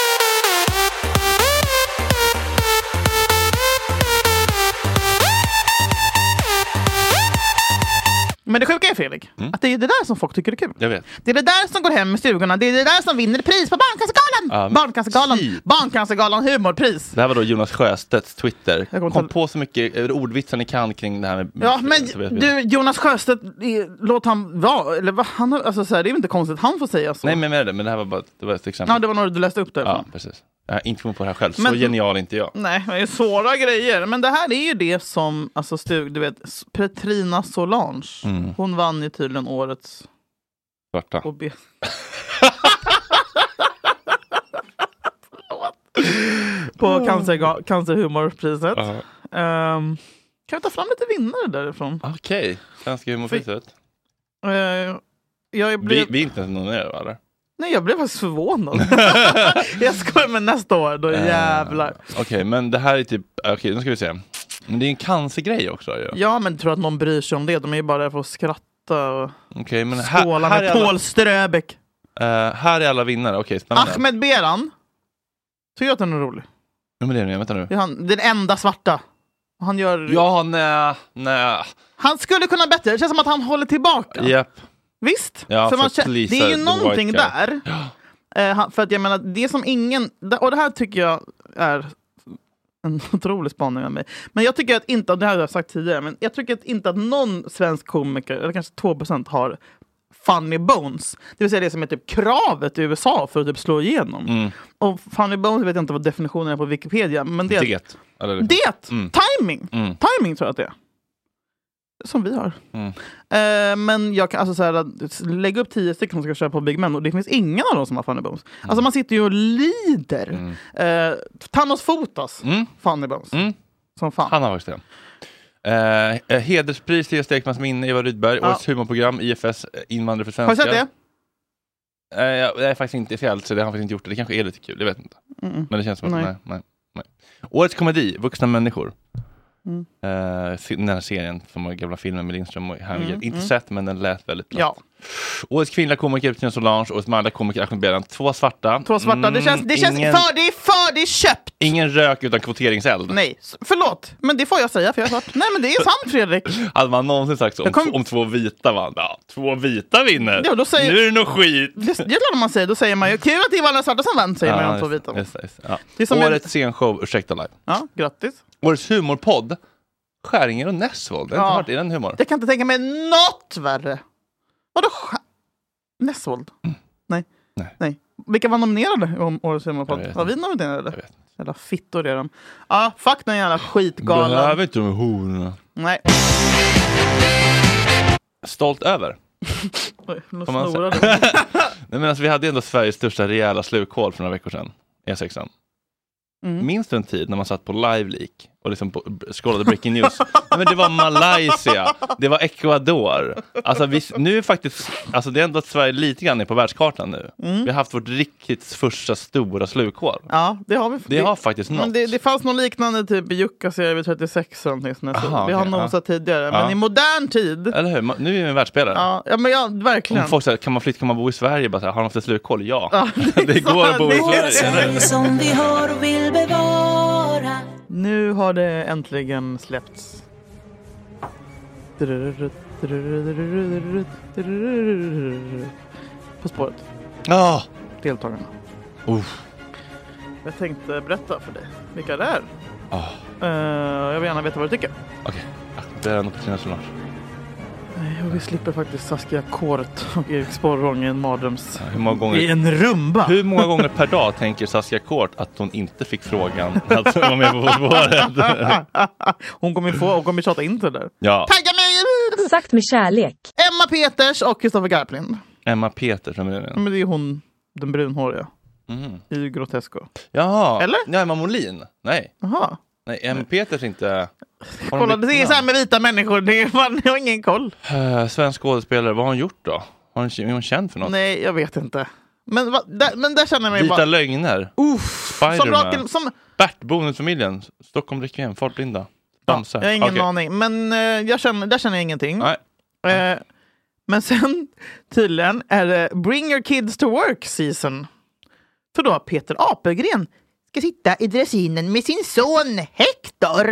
Men det sjuka är, Fredrik, mm. att det är det där som folk tycker är kul. Jag vet. Det är det där som går hem i stugorna. Det är det där som vinner pris på Barncancergalan. Um, Barncancergalan. Barncancergalan humorpris. Det här var då Jonas Sjöstedts Twitter. Jag kom på så mycket ordvitsar ni kan kring det här med... Ja, men du, Jonas Sjöstedt, låt han vara. Eller vad han, alltså, så här, det är inte konstigt han får säga så. Nej, men med det, men det här var bara det var ett exempel. Ja, det var något du läste upp där. Ja, precis. Jag har inte kommit på det här själv. Så men, genial inte jag. Nej, det är svåra grejer. Men det här är ju det som, alltså stug, du vet, Petrina Solange. Mm. Hon vann ju tydligen årets... Svarta. Obe- på cancer, cancerhumorpriset. Uh-huh. Um, kan vi ta fram lite vinnare därifrån? Okej, okay. Svenska humorpriset. Uh, jag blev... vi, vi är inte ens nominerade, eller? Nej, jag blev faktiskt förvånad. Jag skojar, med nästa år, då uh, jävlar. Okej, okay, men det här är typ... Okej, okay, nu ska vi se. Men det är en cancergrej också. Ju. Ja, men tror att någon bryr sig om det. De är ju bara där för att skratta och okay, men skåla här, med Paul alla... Ströbeck. Uh, här är alla vinnare. Okej, okay, spännande. Ahmed Beran. Tycker jag att den är rolig. Ja, men det är det. Vänta nu. Det är han, den enda svarta. Han gör... Ja, nej, nej. Han skulle kunna bättre. Det känns som att han håller tillbaka. Japp. Yep. Visst? Ja, för man för känner, det är ju någonting där. Uh, för att jag menar, det som ingen... Och det här tycker jag är en otrolig spaning av mig. Men jag tycker att inte, det här har jag sagt tidigare, men jag tycker att inte att någon svensk komiker, eller kanske två procent, har funny bones. Det vill säga det som är typ kravet i U S A för att typ slå igenom. Mm. Och funny bones vet jag inte vad definitionen är på Wikipedia. Men det. Det. Eller det. Mm. Timing. Mm. Timing tror jag att det är. Som vi har. Mm. Uh, men jag kan alltså säga att lägga upp tio stycken som ska köra på Big Men och det finns ingen av dem som har Funny Bones. Mm. Alltså man sitter ju och lider. Mm. Uh, Thanos Fotas mm. Funny Bones. Mm. Som fan. Han har faktiskt det. Uh, hederspris till Stekmans minne, Eva Rydberg. Ja. Årets humorprogram, I F S, Invandrare för svenskar. Har du sett det? Uh, jag, jag är faktiskt inte fel, så det har faktiskt inte gjort det. Det kanske är lite kul, jag vet inte. Mm. Men det känns som att nej. Nej, nej. Årets komedi, Vuxna människor. Mm. Uh, den här serien som var gamla filmen med Lindström och Hermiged. Mm, inte mm. sett, men den lät väldigt bra. Ja. Årets kvinnliga komiker Petrina Solange och årets manliga komiker Ahmed Beran. Två svarta. Två svarta. Mm, det känns, det känns ingen, för, det är för, det är köpt. Ingen rök utan kvoteringseld. Nej, förlåt. Men det får jag säga för jag är svart. Nej, men det är sant, Fredrik. Hade man någonsin sagt så om, kom... om två vita vann. Ja, två vita vinner. Ja, då säger... Nu är det nog skit. Det, det är klart man säger. Då säger man ju kul att det var alla svarta som vann, säger ja, man om två vita. Just, just, ja. Det är som årets en... scenshow, ursäkta live. Ja, grattis. Årets humorpodd. Skäringer och Nessvold. Jag har inte hört, är den humor? Jag kan inte tänka mig något värre. Vadå? Nessvold? Mm. Nej. Nej. Nej. Vilka var nominerade om årets humorpodd? Var vi nominerade? Jävla fittor är de. Ja, ah, fuck den jävla skitgalen. Behöver inte de hororna. Nej. Stolt över. Oj, nu snurrar Nej, men alltså, vi hade ändå Sveriges största rejäla slukhål för några veckor sedan. E sexan. Mm. Minns du en tid när man satt på live leak och liksom på, scrollade breaking news? Nej, men det var Malaysia, det var Ecuador. Alltså vi, nu är faktiskt, alltså det är ändå att Sverige lite grann är på världskartan nu. Mm. Vi har haft vårt riktigt första stora slukhål. Ja, det har vi. Det, det har faktiskt något. Det, det fanns något liknande typ i Jukkasjärvi vid trettiosex eller någonting. Aha, vi har okay, nosat ja. tidigare, ja. men i modern tid. Eller hur? Nu är vi en världsspelare. Ja, ja men ja, verkligen. Om folk säger, kan man flytta, kan man bo i Sverige? Bara så här, har de haft ett slukhål? Ja. ja det, det går att bo i Sverige. Som vi har och vill bevara. Nu har det äntligen släppts. På spåret. Ja. Deltagarna. Uh. Jag tänkte berätta för dig vilka det är. Oh. Uh, jag vill gärna veta vad du tycker. Okej, okay. Det är nog Petrina Solange. Och vi slipper faktiskt Saskia Kort och Erik Sporrong i en mardröms... Ja, hur många gånger, i en rumba. Hur många gånger per dag tänker Saskia Kort att hon inte fick frågan att vara med på spåret? Hon kommer få och kommer tjata in till det där. Ja. Tagga mig! Sagt med kärlek. Emma Peters och Kristoffer Garplind. Emma Peters, vem är det? Men det är hon, den brunhåriga. Mm. I Grotesco. Jaha. Eller? Ja, Emma Molin. Nej. Jaha. Nej, Emma Peters inte... Kolla, det är så här med vita människor. Det är, man har ingen koll. Uh, svensk skådespelare, vad har hon gjort då? Har hon, är hon känd för något? Nej, jag vet inte. Men, va, där, men där känner jag mig Vita bara... lögner. Uff, som raken, som... Bert, Bonusfamiljen. Stockholm Requiem, Fartlinda. Dansa. Ja, jag har ingen okay. aning. Men uh, jag känner, där känner jag ingenting. Nej. Uh, men sen tydligen är det Bring Your Kids to Work season. För då har Peter Apelgren ska sitta i dressinen med sin son Hector.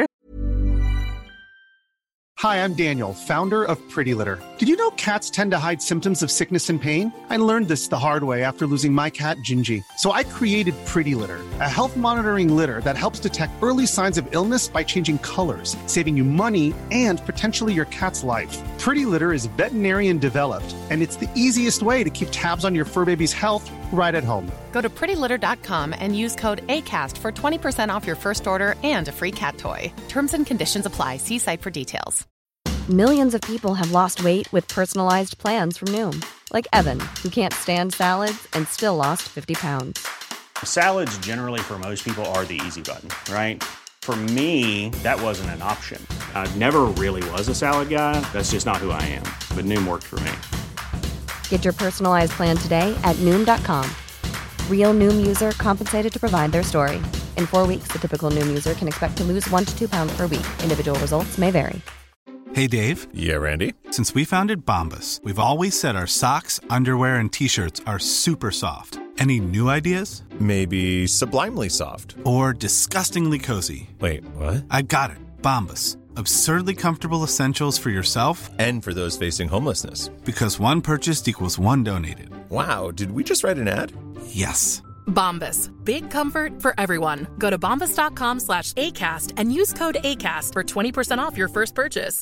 Hi, I'm Daniel, founder of Pretty Litter. Did you know cats tend to hide symptoms of sickness and pain? I learned this the hard way after losing my cat, Gingy. So I created Pretty Litter, a health monitoring litter that helps detect early signs of illness by changing colors, saving you money and potentially your cat's life. Pretty Litter is veterinarian developed, and it's the easiest way to keep tabs on your fur baby's health right at home. Go to pretty litter dot com and use code ACAST for twenty percent off your first order and a free cat toy. Terms and conditions apply. See site for details. Millions of people have lost weight with personalized plans from Noom. Like Evan, who can't stand salads and still lost fifty pounds. Salads generally for most people are the easy button, right? For me, that wasn't an option. I never really was a salad guy. That's just not who I am. But Noom worked for me. Get your personalized plan today at Noom dot com. Real Noom user compensated to provide their story. In four weeks, the typical Noom user can expect to lose one to two pounds per week. Individual results may vary. Hey, Dave. Yeah, Randy. Since we founded Bombas, we've always said our socks, underwear, and T-shirts are super soft. Any new ideas? Maybe sublimely soft. Or disgustingly cozy. Wait, what? I got it. Bombas. Absurdly comfortable essentials for yourself and for those facing homelessness. Because one purchased equals one donated. Wow, did we just write an ad? Yes. Bombas. Big comfort for everyone. Go to bombas dot com slash ACAST and use code ACAST for twenty percent off your first purchase.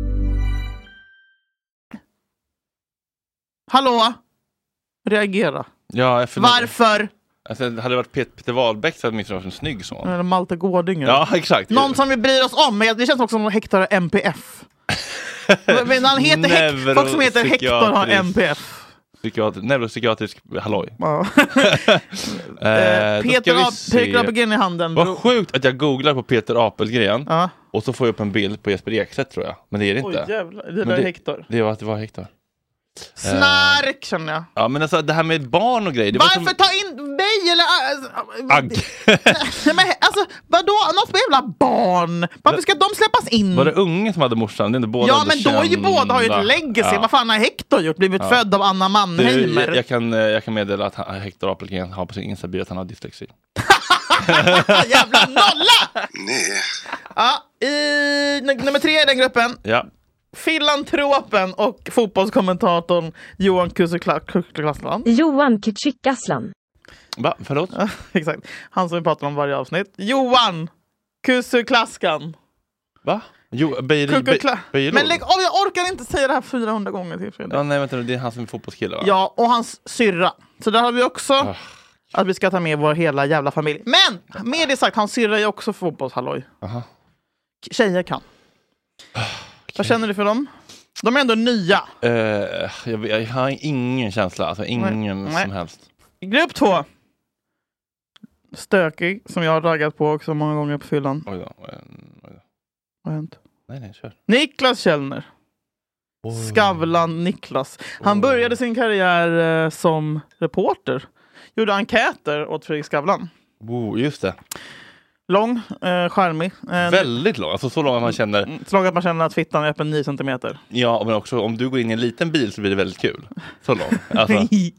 Hallå? Reagera. Ja, varför? Alltså, det hade varit Peter Wahlbeck så hade min varit en snygg sån. Eller Malte Gårdinger. Ja, exakt. Någon som vi bryr oss om. Men det känns också som att Hector är M P F. Men han heter Hector, folk som heter Hector har N P F. Psykiatri- neuropsykiatrisk halloj. Ja. eh, Peter Ap- Apelgren i handen. Vad sjukt att jag googlar på Peter Apelgren ja. och så får jag upp en bild på Jesper Ekstedt tror jag. Men det är det inte. Oj jävlar, det där är Hector. Det var att det var Hector. Snark känner jag. Ja men alltså det här med barn och grejer. Det Varför var som... ta in mig eller... Agg. Men alltså vadå? Något med jävla barn. Varför ska de släppas in? Var det ungen som hade morsan? Det är inte båda. Ja men då är ju båda har ju ett legacy. Ja. Vad fan har Hector gjort? Blivit ja. född av Anna Mannheimer. Du, jag, jag, kan, jag kan meddela att han, Hector Apelgren har på sin Insta-bio att han har dyslexi. Jävla nolla! Nej. Ja, i nummer tre i den gruppen. Ja. Filantropen och fotbollskommentatorn Johan Kücükaslan. Johan Kücükaslan. Va? Förlåt? Ja, exakt. Han som vi pratar om varje avsnitt. Johan Kücükaslan. Va? Jo, Beiri, Kukukla- Beiri. Men lägg, oh, jag orkar inte säga det här fyrahundra gånger till Fredrik. Ja, nej, vänta, det är han som är fotbollskille va? Ja, och hans syrra. Så där har vi också oh. att vi ska ta med vår hela jävla familj. Men med det sagt, hans syrra är också fotbollshalloj. Aha. Tjejer kan. Okay. Vad känner du för dem? De är ändå nya. Uh, jag, jag har ingen känsla, alltså ingen nej. som helst. Grupp två. Stökig, som jag har raggat på också många gånger på fyllan. Oj då, oj då. Vad har hänt? Nej, nej, kör. Niklas Källner. Oh. Skavlan Niklas. Han oh. började sin karriär eh, som reporter. Gjorde enkäter åt Fredrik Skavlan. Oh, just det. Lång, eh, charmig. Eh, Väldigt lång, alltså så lång att man känner... Så lång att man känner att fittan är öppen nio centimeter. Ja, men också om du går in i en liten bil så blir det väldigt kul. Så lång. Alltså.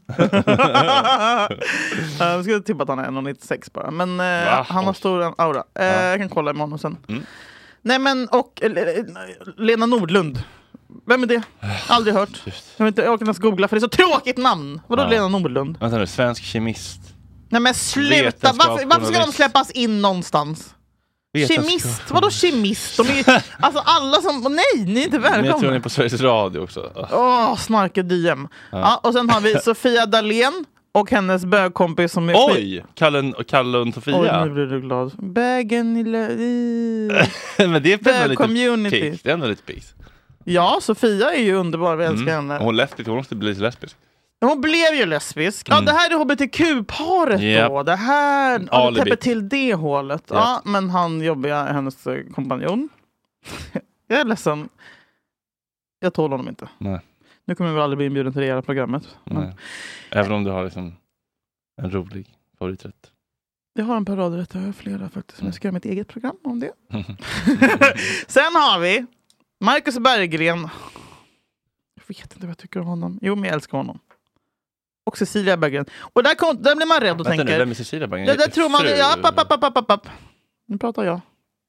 Jag skulle tippa att han är en komma nittiosex bara. Men eh, han har stor aura. Eh, ja. Jag kan kolla imorgon och sen. Mm. Nej men, och eh, Lena Nordlund. Vem är det? Aldrig hört. Jag, vet inte, jag kan ens googla för det är så tråkigt namn. Vadå ja. Lena Nordlund? Vänta nu, svensk kemist. Nej men sluta, varför, varför ska de släppas in någonstans? Kemist, vadå kemist? De är, alltså alla som, nej, ni är inte välkomna. Men jag tror ni är på Sveriges Radio också. Åh, oh, snarke D M. Ja. Ja, och sen har vi Sofia Dalén och hennes bögkompis som är... Oj, Kallen och Kallen och Sofia. Oj, nu blir du glad. Bägen i... Men det är ändå community. Lite pix. Det är ändå lite pix. Ja, Sofia är ju underbar, vi älskar mm. henne. Hon lesbisk, hon måste bli lesbisk. Hon blev ju lesbisk. Ja, mm. det här är H B T Q-paret yep. då. Det här, ja, det täpper till det hålet. Yep. Ja, men han jobbar, hennes kompanjon. Jag är ledsen. Jag tål honom inte. Nej. Nu kommer vi väl aldrig bli inbjuden till det här programmet. Nej. Även om du har liksom en rolig favoriträtt. Jag har en paradrätt, jag har flera faktiskt. Mm. Jag ska göra mitt eget program om det. Sen har vi Marcus Berggren. Jag vet inte vad jag tycker om honom. Jo, men jag älskar honom. Och Cecilia Berggren. Och där, kom, där blir man rädd och Vänta tänker... Nu, vem är Cecilia Berggren? Där, där tror man... Ja, papp, papp, papp, papp, papp. Nu pratar jag.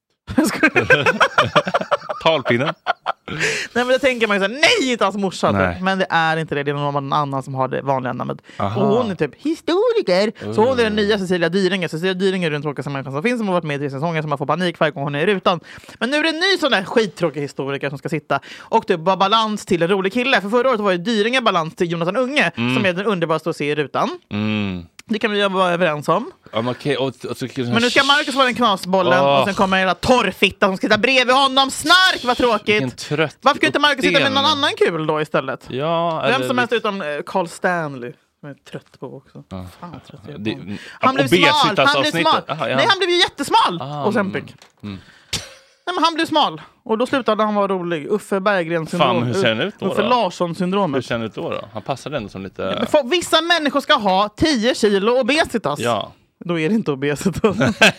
Talpinnen. Nej, men det tänker man ju såhär, nej, inte hans morsa. Men det är inte det, det är någon annan som har det vanliga namnet. Aha. Och hon är typ historiker. Uh. Så hon är den nya Cecilia Dyringer. Cecilia Dyringer är den tråkigaste människan som finns, som har varit med i tre säsonger, som har fått panik varje gång hon är i rutan. Men nu är det en ny sån där skittråkig historiker som ska sitta och typ vara balans till en rolig kille. För förra året var ju Dyringer balans till Jonathan Unge, mm. som är den underbaraste att se i rutan. Mm. Det kan vi vara överens om. Um, okay. och, och, och, men nu ska Marcus vara den knasbollen oh. och sen kommer hela torrfitta som ska sitta bredvid honom. Snark, vad tråkigt. Varför kan inte Marcus sitta med någon annan kul då istället? Ja, vem som helst utom Carl Stanley. Jag är trött på också. Ja. Fan, trött det, han blev smal. Han blev smal. Aha, ja. Nej, han blev ju jättesmal. Ah, och sen pick. Mm. Nej, men han blev smal. Och då slutade han vara rolig. Uffe Berggren syndrom. Fan, hur ser han ut då? Uffe Larsson syndromet. Hur ser han ut då, då? Han passade ändå som lite... Ja, för vissa människor ska ha tio kilo obesitas. Ja. Då är det inte obesitas.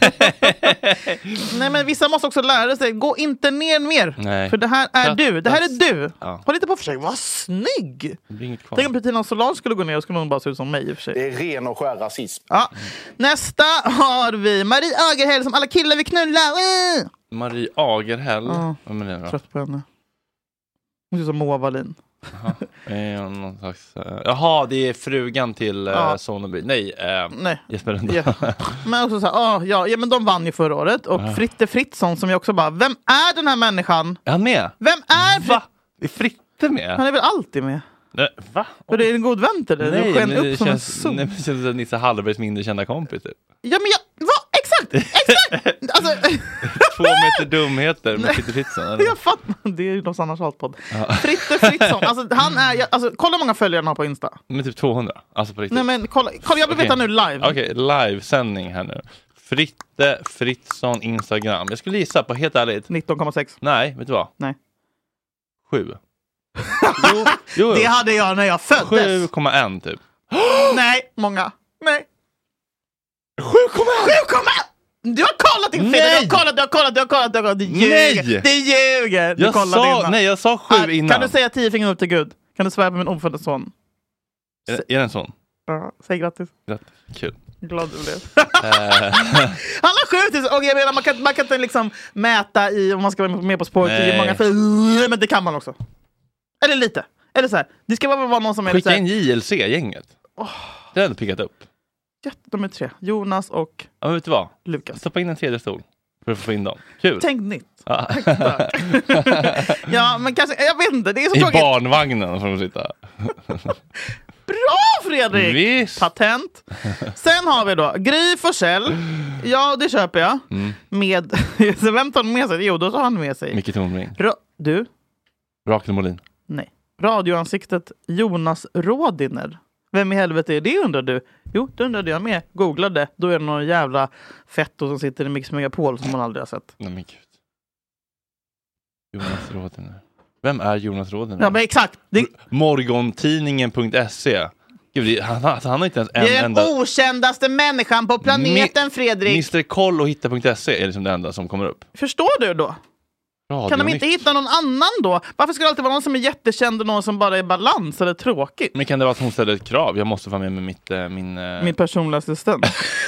Nej, men vissa måste också lära sig. Gå inte ner mer. Nej. För det här är ja, du. Det här är du. Ja. Håll inte på för sig. Vad snygg. Tänk om Petina Solange skulle gå ner och skulle hon bara se ut som mig i och för sig. Det är ren och skär rasism. Ja. Mm. Nästa har vi Marie Agerhäll som alla killar vill knulla. Mm. Marie Agerhäll? Ja. Vad menar du? Trött på henne. Hon ser ut som Moa Wallin. Jaha, någon slags, uh, jaha, det är frugan till uh, ja. Soneby. Nej, uh, Nej. Jesper Rönndahl. Ja. Men också så här, oh, ja, ja, men de vann ju förra året. Och uh. Fritte Fritzson som jag också bara, vem är den här människan? Är han med? Vem är Fr- Va? Är Fritte med? Han är väl alltid med? Nej, va? För det är en god vän till det. Nej, det men upp det som känns, en nej, det känns som Nisse Hallbergs mindre kända kompis typ. Ja, men jag, va? Exakt! Exakt! Alltså... Två meter dumheter med Fritte Fritzson. Jag fattar, det är ju de Sanna Charles-podd. Ja. Fritte Fritzson, alltså han är, alltså kolla hur många följare han har på Insta. Men typ tvåhundra, alltså på riktigt. Nej men kolla, kolla jag vill okay. veta nu live. Okej, okay, livesändning här nu. Fritte Fritzson Instagram. Jag skulle gissa på helt ärligt. nitton komma sex. Nej, vet du vad? Nej. sju. jo, jo. Det hade jag när jag föddes. sju komma ett typ. Nej, många. Nej. sju komma ett! Du har kollat din film. Du har kollat, du har kollat, du har kollat, du har kollat. Du ljuger. Det ljuger. Du jag sa, innan. nej, jag sa sju ah, innan. Kan du säga tio fingrar upp till Gud? Kan du svära på min ofödda son? Är, är det en sån? Ja, säg grattis. Grattis. Kul. Glad du blev. Han har skjutit. Och jag menar, man kan, man kan inte liksom mäta i om man ska vara med på spåret. Nej. Många för, men det kan man också. Eller lite. Eller så här. Det ska bara vara någon som är skicka lite in J L C-gänget. Oh. Det hade pickat upp. De är tre. Jonas och ja, men vet du vad? Lukas. Stoppa in en tredje stol för att få in dem. Kul. Tänk nytt. Ja, ja men kanske, jag vet inte. Det är så i tråkigt. Barnvagnen får de sitta. Bra Fredrik! Visst. Patent. Sen har vi då Gry Forssell. Ja, det köper jag. Mm. Med, så vem tar han med sig? Jo, då tar han med sig Micke Tornving. Ra- Du? Rakel Molin. Nej. Radioansiktet Jonas Rådiner. Vem i helvete är det, undrar du? Jo, det undrade jag med. Googlade. Då är det någon jävla fetto som sitter i Mix Megapol som man aldrig har sett. Nej men gud. Jonas Rådiner. Vem är Jonas Rådiner? Ja men exakt. Det... Morgontidningen punkt se. Gud, han, han har inte ens en det är den enda... okändaste människan på planeten, Mi- Fredrik. mister Koll och hitta punkt se är liksom det enda som kommer upp. Förstår du då? Radio kan de inte nytt. hitta någon annan då? Varför ska det alltid vara någon som är jättekänd och någon som bara är balans eller tråkigt? Men kan det vara att hon ställer ett krav? Jag måste vara med med mitt, äh, min... Äh... Min personliga assistent.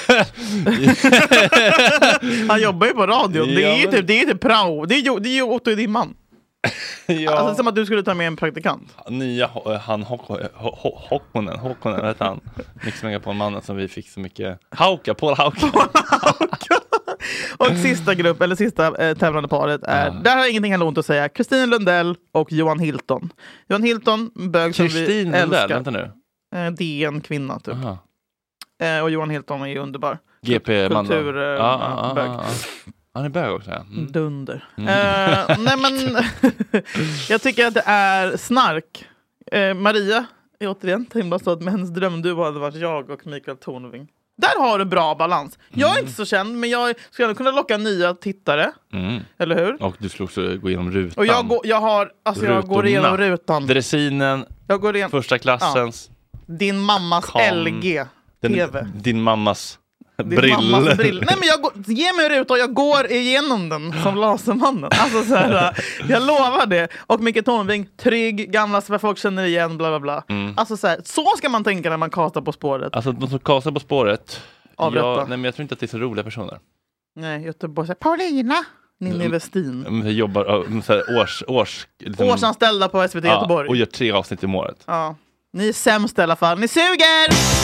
Han jobbar ju på radion. Ja, det är ju men... typ, det är typ prao. Det är ju, det är ju Otto, din man. Ja. Alltså som att du skulle ta med en praktikant. Nya han Håkonen, Håkonen, vet han. Mix Megapol-mannen som vi fick så mycket. Hauka, Paul Hauka. Och sista grupp, eller sista eh, tävlande paret är, uh. där har jag ingenting heller ont att säga, Kristin Lundell och Johan Hilton. Johan Hilton, bög som Kristin vi Lundell, älskar. Vänta nu. Eh, det är en kvinna typ. Uh-huh. Eh, och Johan Hilton är ju underbar. G P-man. Kultur, eh, ah, ah, bög. Ah, ah. Han är bög också. Mm. Dunder. Mm. Eh, nej men, jag tycker att det är snark. Eh, Maria är återigen himla så att med hennes drömduo hade varit jag och Mikael Tornving. Där har du bra balans. Jag är mm. inte så känd, men jag skulle kunna locka nya tittare. Mm. Eller hur? Och du skulle också gå igenom rutan. Och jag, går, jag, har, alltså jag går igenom rutan. Dressinen, jag går igen... första klassens. Ja. Din mammas Kom. L G T V. Den, din mammas... Din brill. mammas brill. Nej men jag går, ge mig rutan och jag går igenom den som Lasermannen. Alltså så här, jag lovar det. Och Micke Tornving, trygg, gamla som folk känner igen, bla bla bla. Mm. Alltså så här, så ska man tänka när man kastar På spåret. Alltså de som kastar På spåret. Jag, nej men jag tror inte att det är så roliga personer. Nej, Göteborg säger Paulina Ninni Westin. Vi jobbar så här, års års liksom, årsanställda på S V T ja, Göteborg. Och gör tre avsnitt i året. Ja. Ni är sämst i alla fall. Ni suger.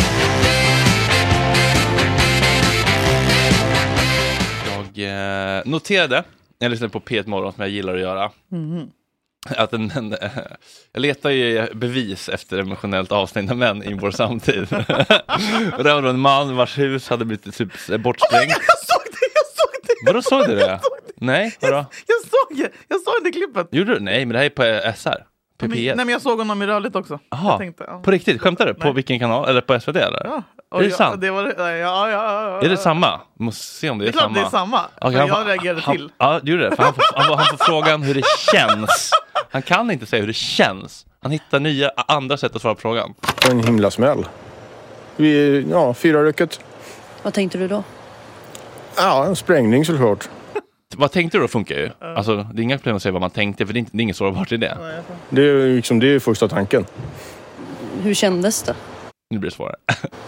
Jag eh, noterade, jag lyssnade på P ett Morgon som jag gillar att göra. Mm. Att en, en, äh, jag letar ju bevis efter emotionellt avstängda män i vår samtid. Det var en man vars hus hade blivit typ bortsprängt. Oh jag såg det, jag såg det. Vadå såg du det? Jag såg det. Nej, vadå? Jag, jag såg det, jag såg det klippet. Gjorde du? Nej, men det här är på S R. P P ett. Nej, men jag såg honom i rörligt också. Jaha, ja. På riktigt? Skämtar du? På vilken kanal? Eller på S V T eller? Ja. Är det jag, sant? Det var, ja, ja, ja, ja. Är det samma? Måste se om det är, det är samma. Det är samma. Okay, han, han, jag reagerade han, till. Ja, du gjorde det. För han, får, han, han får frågan hur det känns. Han kan inte säga hur det känns. Han hittar nya, andra sätt att svara på frågan. En himla smäll. Vi, ja, fyra rycket. Vad tänkte du då? Ja, en sprängning såklart. Vad tänkte du då funkar ju. Alltså, det är inga problem att säga vad man tänkte, för det är, inte, det är inget sårbart i det. Det är liksom, det är första tanken. Hur kändes det? Nu blir det svårare.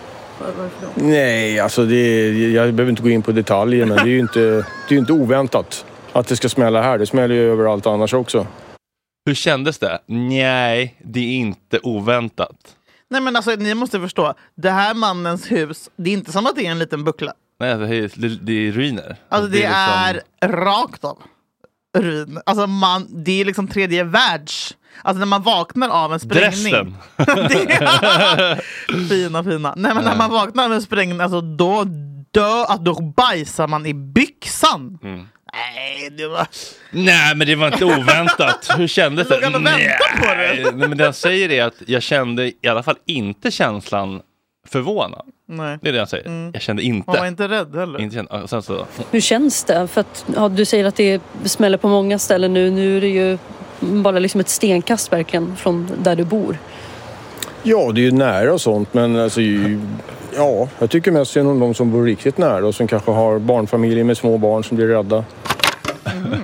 Nej, alltså det är, jag behöver inte gå in på detaljer, men det är ju inte, det är ju inte oväntat att det ska smälla här. Det smäller ju överallt annars också. Hur kändes det? Nej, det är inte oväntat. Nej, men alltså ni måste förstå. Det här mannens hus, det är inte som att det är en liten buckla. Nej, det är, det är ruiner. Alltså det, det är, liksom... är rakt av ruin. Alltså man, det är liksom tredje världs. Alltså när man vaknar av en sprängning. Dressen. Fina, fina. Nej, men när man vaknar av en sprängning, alltså då dö, att då bajsar man i byxan. Mm. Nej, det var... Nej, men det var inte oväntat. Hur kändes det? Du kan vänta på det. Nej, men det jag säger är att jag kände i alla fall inte känslan förvånad. Nej. Det är det jag säger. Mm. Jag kände inte. Man var inte rädd heller. Inte känd, och sen så... Hur känns det? För att ja, du säger att det smäller på många ställen nu. Nu är det ju bara liksom ett stenkast verkligen från där du bor. Ja, det är ju nära och sånt, men alltså, ja, jag tycker mest det är de som bor riktigt nära och som kanske har barnfamiljer med små barn som blir rädda. Mm.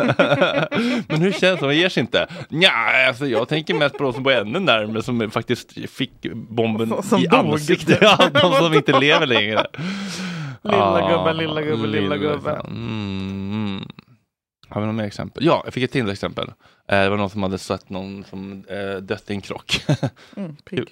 Men hur känns det? Man ger sig inte. Nja, alltså jag tänker mest på de som bor ännu närmare, som faktiskt fick bomben som i dog. ansiktet. Ja, de som inte lever längre. Lilla ah, gubben, lilla gubben, lilla, lilla gubben. Mm. Har vi något mer exempel? Ja, jag fick ett till exempel. Eh, det var någon som hade sett någon som eh, dött i en krock. Mm,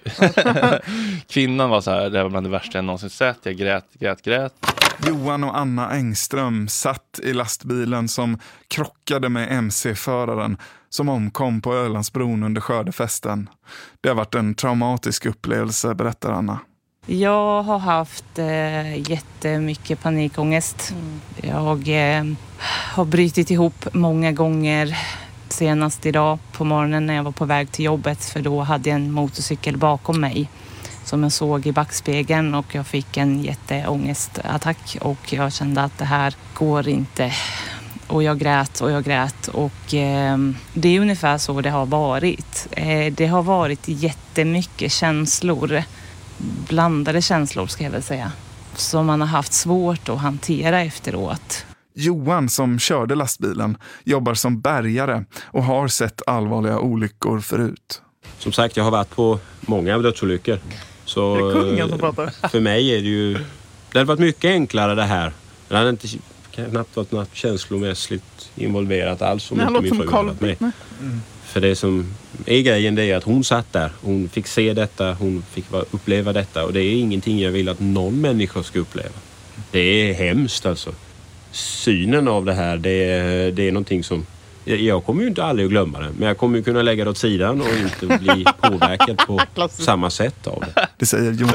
Kvinnan var så här, det var bland det värsta jag någonsin sett. Jag grät, grät, grät. Johan och Anna Engström satt i lastbilen som krockade med M C-föraren som omkom på Ölandsbron under skördefesten. Det har varit en traumatisk upplevelse, berättar Anna. Jag har haft eh, jättemycket panikångest. Mm. Jag eh, har brytit ihop många gånger. Senast idag på morgonen när jag var på väg till jobbet, för då hade jag en motorcykel bakom mig som jag såg i backspegeln och jag fick en jätteångestattack och jag kände att det här går inte. Och jag grät och jag grät och eh, det är ungefär så det har varit. Eh, det har varit jättemycket känslor, blandade känslor ska jag väl säga, som man har haft svårt att hantera efteråt. Johan som körde lastbilen jobbar som bärgare och har sett allvarliga olyckor förut. Som sagt, jag har varit på många dödsolyckor. Så det är kungen som pratar. För mig är det ju... Det hade varit mycket enklare det här. Det hade inte knappt varit något känslomässigt involverat alls som inte min fru hade varit med. Mm. För det som är grejen, det är att hon satt där. Hon fick se detta, hon fick uppleva detta. Och det är ingenting jag vill att någon människa ska uppleva. Det är hemskt alltså. Synen av det här, det är, det är någonting som... Jag kommer ju inte aldrig att glömma det. Men jag kommer ju kunna lägga det åt sidan och inte bli påverkad på samma sätt av det. Det säger Jon.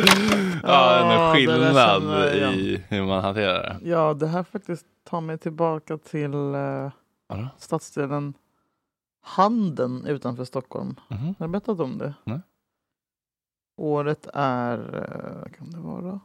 Ja, en skillnad jag, i hur man hanterar det. Ja, det här faktiskt tar mig tillbaka till uh, stadsdelen Handen utanför Stockholm. Mm-hmm. Har jag berättat om det? Nej. Året är, uh, kan det vara?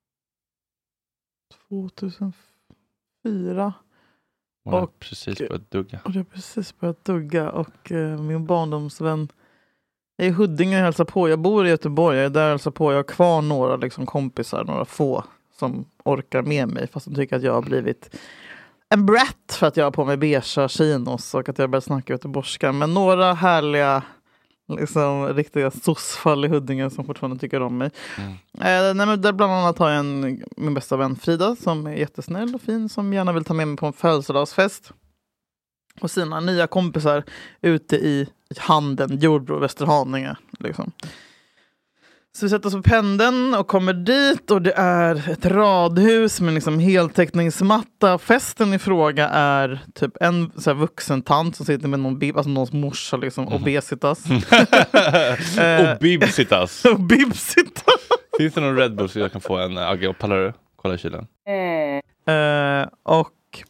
tvåtusenfyra. Och, och precis börjat dugga. Och det har precis börjat dugga. Och uh, min barndomsvän, jag är i Huddinge och hälsar på. Jag bor i Göteborg, jag är där och hälsar på. Jag har kvar några liksom, kompisar, några få som orkar med mig. Fast de tycker att jag har blivit en brat för att jag har på mig beigea chinos och att jag börjat snacka göteborgska. Men några härliga, liksom riktiga sossfall i Huddinge som fortfarande tycker om mig. Mm. Eh, nej, men där bland annat har jag en, min bästa vän Frida som är jättesnäll och fin, som gärna vill ta med mig på en födelsedagsfest. Och sina nya kompisar ute i Handen, Jordbro, Västerhaninge. Liksom. Så vi sätter oss på pendeln och kommer dit och det är ett radhus med liksom heltäckningsmatta. Festen i fråga är typ en så här vuxen tant som sitter med någon bib, alltså någons morsa liksom, mm. obesitas. och bibsitas. och bibsitas. Finns det någon Red Bull så jag kan få en Agge och pallar du? Kolla i kylen. Uh, och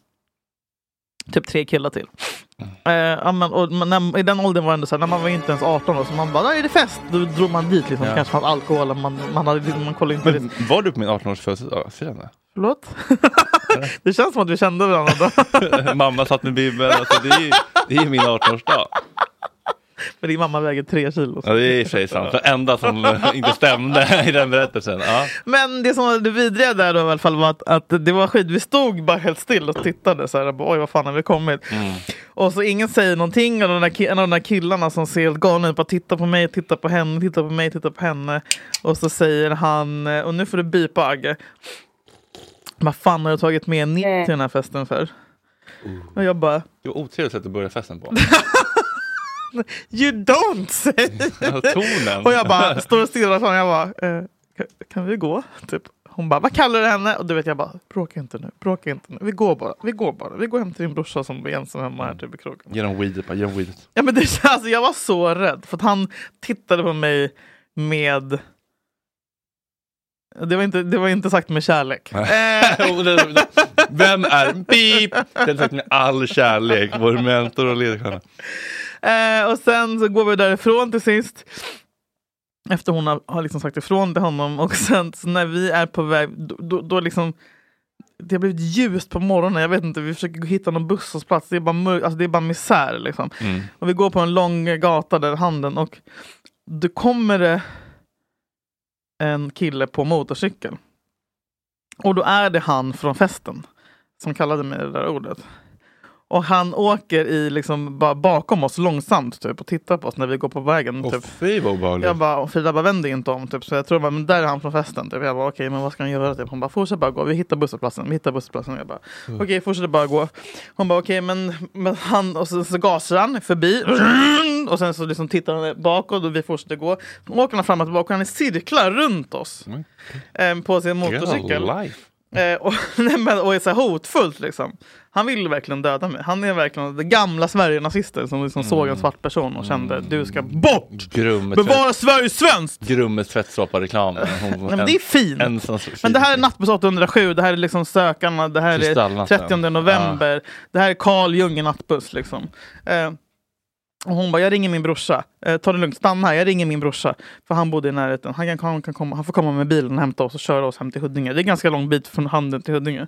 typ tre killar till. Mm. Uh, men, och, men, när, i den åldern var det ändå så här, när man var inte ens arton år, så man bara, är det fest? Då drog man dit liksom, ja. Kanske fanns alkohol, man, man, hade, man kollade inte men, det. Var du på min arton-års födelsedag? Förlåt? Det känns som att vi kände varandra då. Mamma satt med bibeln, alltså, det är det är min arton-årsdag. Men din mamma väger tre kilo. Ja, det är i och för sig sant. Det enda som inte stämde i den berättelsen. Ja. Men det som var det vidriga där då, i alla fall var att, att det var skit. Vi stod bara helt still och tittade så här. Oj, vad fan har vi kommit? Mm. Och så ingen säger någonting. Och den där, en av de där killarna som ser helt galen ut bara tittar på mig, tittar på henne, tittar på mig, tittar på henne. Och så säger han, och nu får du bipa Agge. Vad fan har jag tagit med ner till den här festen för? Mm. Och jag bara... Det var otrevligt sätt att börja festen på. You don't say. Tonen. Och jag bara står och stirrar på jag bara eh, kan, kan vi gå typ. Hon bara, vad kallar du henne? Och du vet jag bara, bråka inte nu, bråka inte nu. Vi går bara, vi går bara. Vi går hem till din brorsa som är ensam hemma här typ i krogen. Ge dem weedet, bara, ge dem weedet. Ja men det, alltså, jag var så rädd för att han tittade på mig med Det var inte, det var inte sagt med kärlek. Vem är beep? Det är sagt med all kärlek. Vår mentor och ledstjärna. Eh, och sen så går vi därifrån till sist. Efter hon har, har liksom sagt ifrån till honom. Och sen så när vi är på väg, då, då, då liksom det har blivit ljust på morgonen. Jag vet inte, vi försöker hitta någon busshållplats. Det är bara mörk, alltså det är bara misär liksom. Mm. Och vi går på en lång gata där handen. Och då kommer det en kille på motorcykel. Och då är det han från festen som kallade mig det där ordet. Och han åker i liksom bara bakom oss långsamt typ och tittar på oss när vi går på vägen. Och typ. fy vad obehagligt. Jag bara, och Frida bara vände inte om typ. Så jag tror bara, men där är han från festen typ. Jag bara, okej, okay, men vad ska han göra typ? Hon bara, fortsätt bara gå. Vi hittar bussplatsen. Vi hittar bussplatsen. Jag bara, mm. okej, okay, fortsätt bara gå. Hon bara, okej, okay, men, men han, och så, så gasar han förbi. Och sen så liksom tittar han bakåt och vi fortsätter gå. Så åker han fram och tillbaka och han är cirklar runt oss. Mm. Eh, på sin motorcykel. Eh, och, och är så här hotfullt liksom. Han vill verkligen döda mig. Han är verkligen det gamla Sverige-nazister som liksom mm. såg en svart person och kände mm. du ska bort! Grummet bevara tvätt... Sverige svenskt! Grummet tvättsåpa-reklam. Men det är fint. En, en Men det här är Nattbuss åttahundrasju. Det här är liksom sökarna. Det här är trettionde november. Ja. Det här är Carl Junge Nattbuss liksom. Eh, Och hon bara, jag ringer min brorsa. Eh, ta det lugnt, stanna här, jag ringer min brorsa. För han bodde i närheten. Han, kan, han, kan komma, han får komma med bilen och hämta oss och köra oss hem till Huddinge. Det är ganska lång bit från Handen till Huddinge.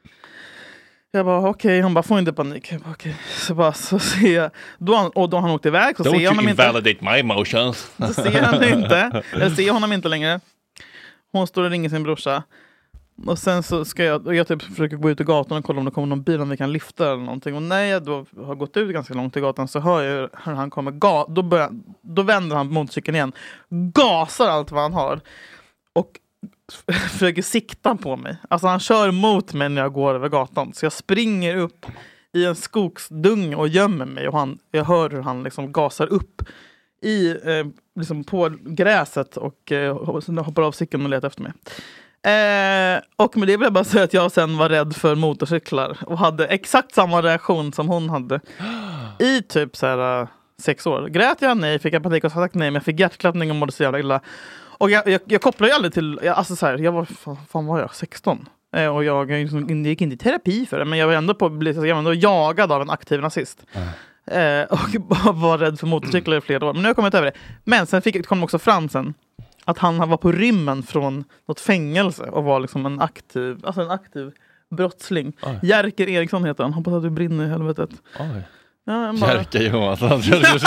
Jag bara, okej. Okay. Han bara, får inte panik. Jag bara, okej. Okay. Så bara, så ser jag. Då han, och då han åkt iväg. Så Don't ser jag honom inte. Don't you invalidate my emotions. Så ser jag honom inte. Jag ser honom inte längre. Hon står och ringer sin brorsa. Och sen så ska jag, och jag typ försöker gå ut i gatan och kolla om det kommer någon bil om vi kan lyfta eller någonting. Och när jag då har gått ut ganska långt i gatan så hör jag hur han kommer, ga- då, börjar, då vänder han på motorcykeln igen. Gasar allt vad han har. Och försöker sikta på mig. Alltså han kör mot mig när jag går över gatan. Så jag springer upp i en skogsdung och gömmer mig. Och han, jag hör hur han liksom gasar upp i, eh, liksom på gräset och eh, hoppar av cykeln och letar efter mig. Eh, och med det vill jag bara säga att jag sen var rädd för motorcyklar och hade exakt samma reaktion som hon hade i typ så här uh, sex år. Grät jag? Nej. Fick jag panik och sagt nej, men jag fick hjärtklappning och mådde så jävla illa. Och jag, jag, jag kopplar ju aldrig till, jag, alltså så här, jag var, fan, fan var jag, sexton? Eh, och jag, jag gick inte i terapi för det, men jag var ändå, på, jag var ändå jagad av en aktiv nazist. Mm. Eh, och var rädd för motorcyklar i flera år. Men nu har jag kommit över det. Men sen fick, kom också fram sen att han var på rymmen från något fängelse och var liksom en aktiv, alltså en aktiv brottsling. Oj. Jerker Eriksson heter han. Hoppas att du brinner i helvetet. Oj. Ja, bara... Jerker Johansson.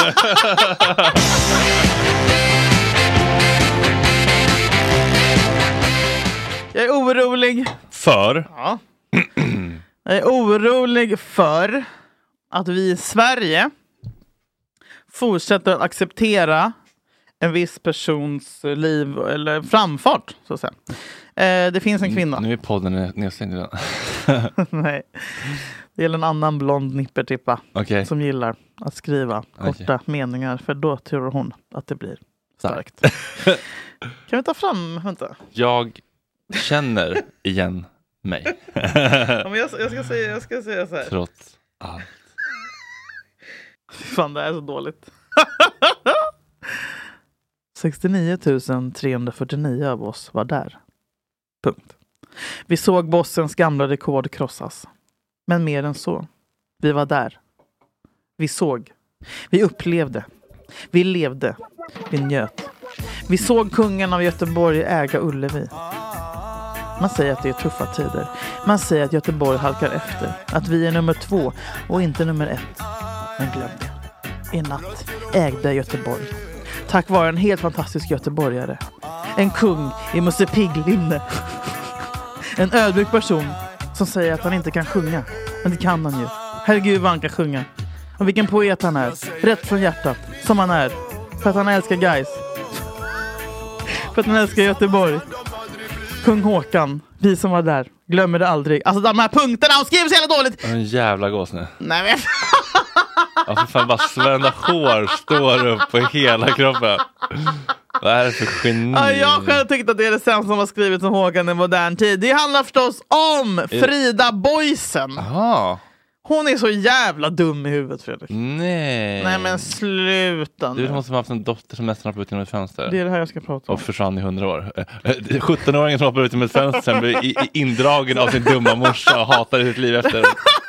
Jag är orolig. För? Ja. Jag är orolig för att vi i Sverige fortsätter att acceptera en viss persons liv eller framfart, så att säga. Eh, det finns en kvinna. Nu är podden nedstängd redan. Nej. Det är en annan blond nippertippa okay. som gillar att skriva korta okay. meningar, för då tror hon att det blir starkt. Kan vi ta fram, vänta. Jag känner igen mig. Ja, men jag, jag, ska säga, jag ska säga så här. Trots allt. Fan, det är så dåligt. sextionio tusen trehundrafyrtionio av oss var där. Punkt. Vi såg bossens gamla rekord krossas. Men mer än så. Vi var där. Vi såg. Vi upplevde. Vi levde. Vi njöt. Vi såg kungen av Göteborg äga Ullevi. Man säger att det är tuffa tider. Man säger att Göteborg halkar efter. Att vi är nummer två och inte nummer ett. Men glöm det. I natt ägde Göteborg. Tack vare en helt fantastisk göteborgare. En kung i Musse Pigg-linne. En ödmjuk person som säger att han inte kan sjunga. Men det kan han ju. Herregud vad han kan sjunga. Och vilken poet han är. Rätt från hjärtat. Som han är. För att han älskar guys. För att han älskar Göteborg. Kung Håkan. Vi som var där. Glömmer det aldrig. Alltså de här punkterna. Hon skriver så jävla dåligt. En jävla gås nu. Nej men... Alltså fan bara svända hår står upp på hela kroppen. Vad är det för geni? Ja, jag själv tyckte att det är det sämsta som har skrivit om Håkan i modern tid. Det handlar förstås om Frida Boysen. Aha. Hon är så jävla dum i huvudet, Fredrik. Nej. Nej, men sluta nu. Du måste ha haft en dotter som nästan hoppade ut genom ett fönster. Det är det här jag ska prata om. Och försvann i hundra år. sjutton-åringen som hoppade ut genom ett fönster sen blev indragen av sin dumma morsa och hatade sitt liv efter.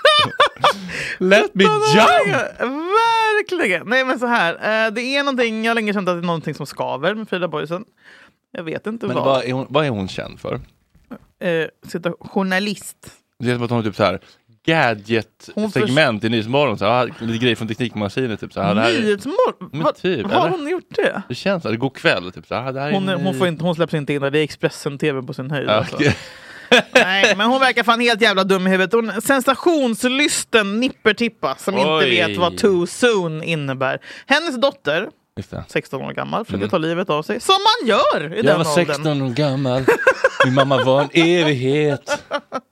Let me jump! Verkligen. Nej, men så här. Det är någonting, jag har länge känt att det är någonting som skaver med Frida Boisen. Jag vet inte men vad. vad är hon, vad är hon känd för? Eh, sitta, journalist. Det är som att hon är typ så här gadget-segment för... i Nyhetsmorgon. Så här, lite grejer från Teknikmagasinet. Typ, så här, Nyhetsmorgon? Typ, har hon gjort det? Det känns så. Det går kväll. Typ, så här, det här hon, är, hon, får inte, hon släpps inte in där. Det är Expressen-T V på sin höjd. Ja, okay. Nej, men hon verkar fan helt jävla dum i huvudet. Hon sensationslysten nippertippa som Oj. inte vet vad too soon innebär. Hennes dotter, sexton år gammal, försöker mm. ta livet av sig. Som man gör i Jag den var sexton åldern. år gammal. Min mamma var en evighet.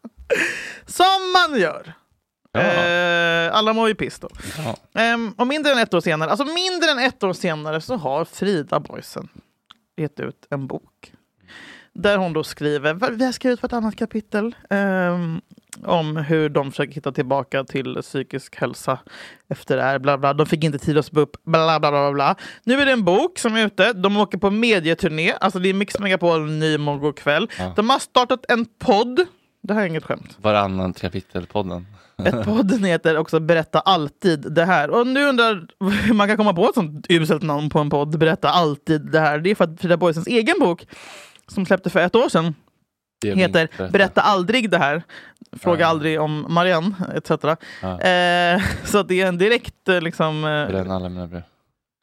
Som man gör. Ja. Eh, alla mår ju piss då. Ja. Eh, och mindre än ett år senare, alltså mindre än ett år senare så har Frida Boisen gett ut en bok. Där hon då skriver, vi har skrivit på ett annat kapitel eh, om hur de försöker hitta tillbaka till psykisk hälsa efter det här, bla bla. De fick inte tid att spå upp, bla bla bla bla. Nu är det en bok som är ute. De åker på medieturné, alltså det är Mix Megapol ny morgon kväll. Ja. De har startat en podd. Det här är inget skämt. Varannan kapitel-podden. Ett podden heter också Berätta alltid det här. Och nu undrar hur man kan komma på ett sånt uselt namn på en podd. Berätta alltid det här. Det är för att Frida Boisens egen bok som släppte för ett år sedan heter Berätta. Berätta aldrig det här. Fråga ja. aldrig om Marianne, et cetera. Ja. Eh, så att det är en direkt liksom... Eh, Bränn alla mina brev.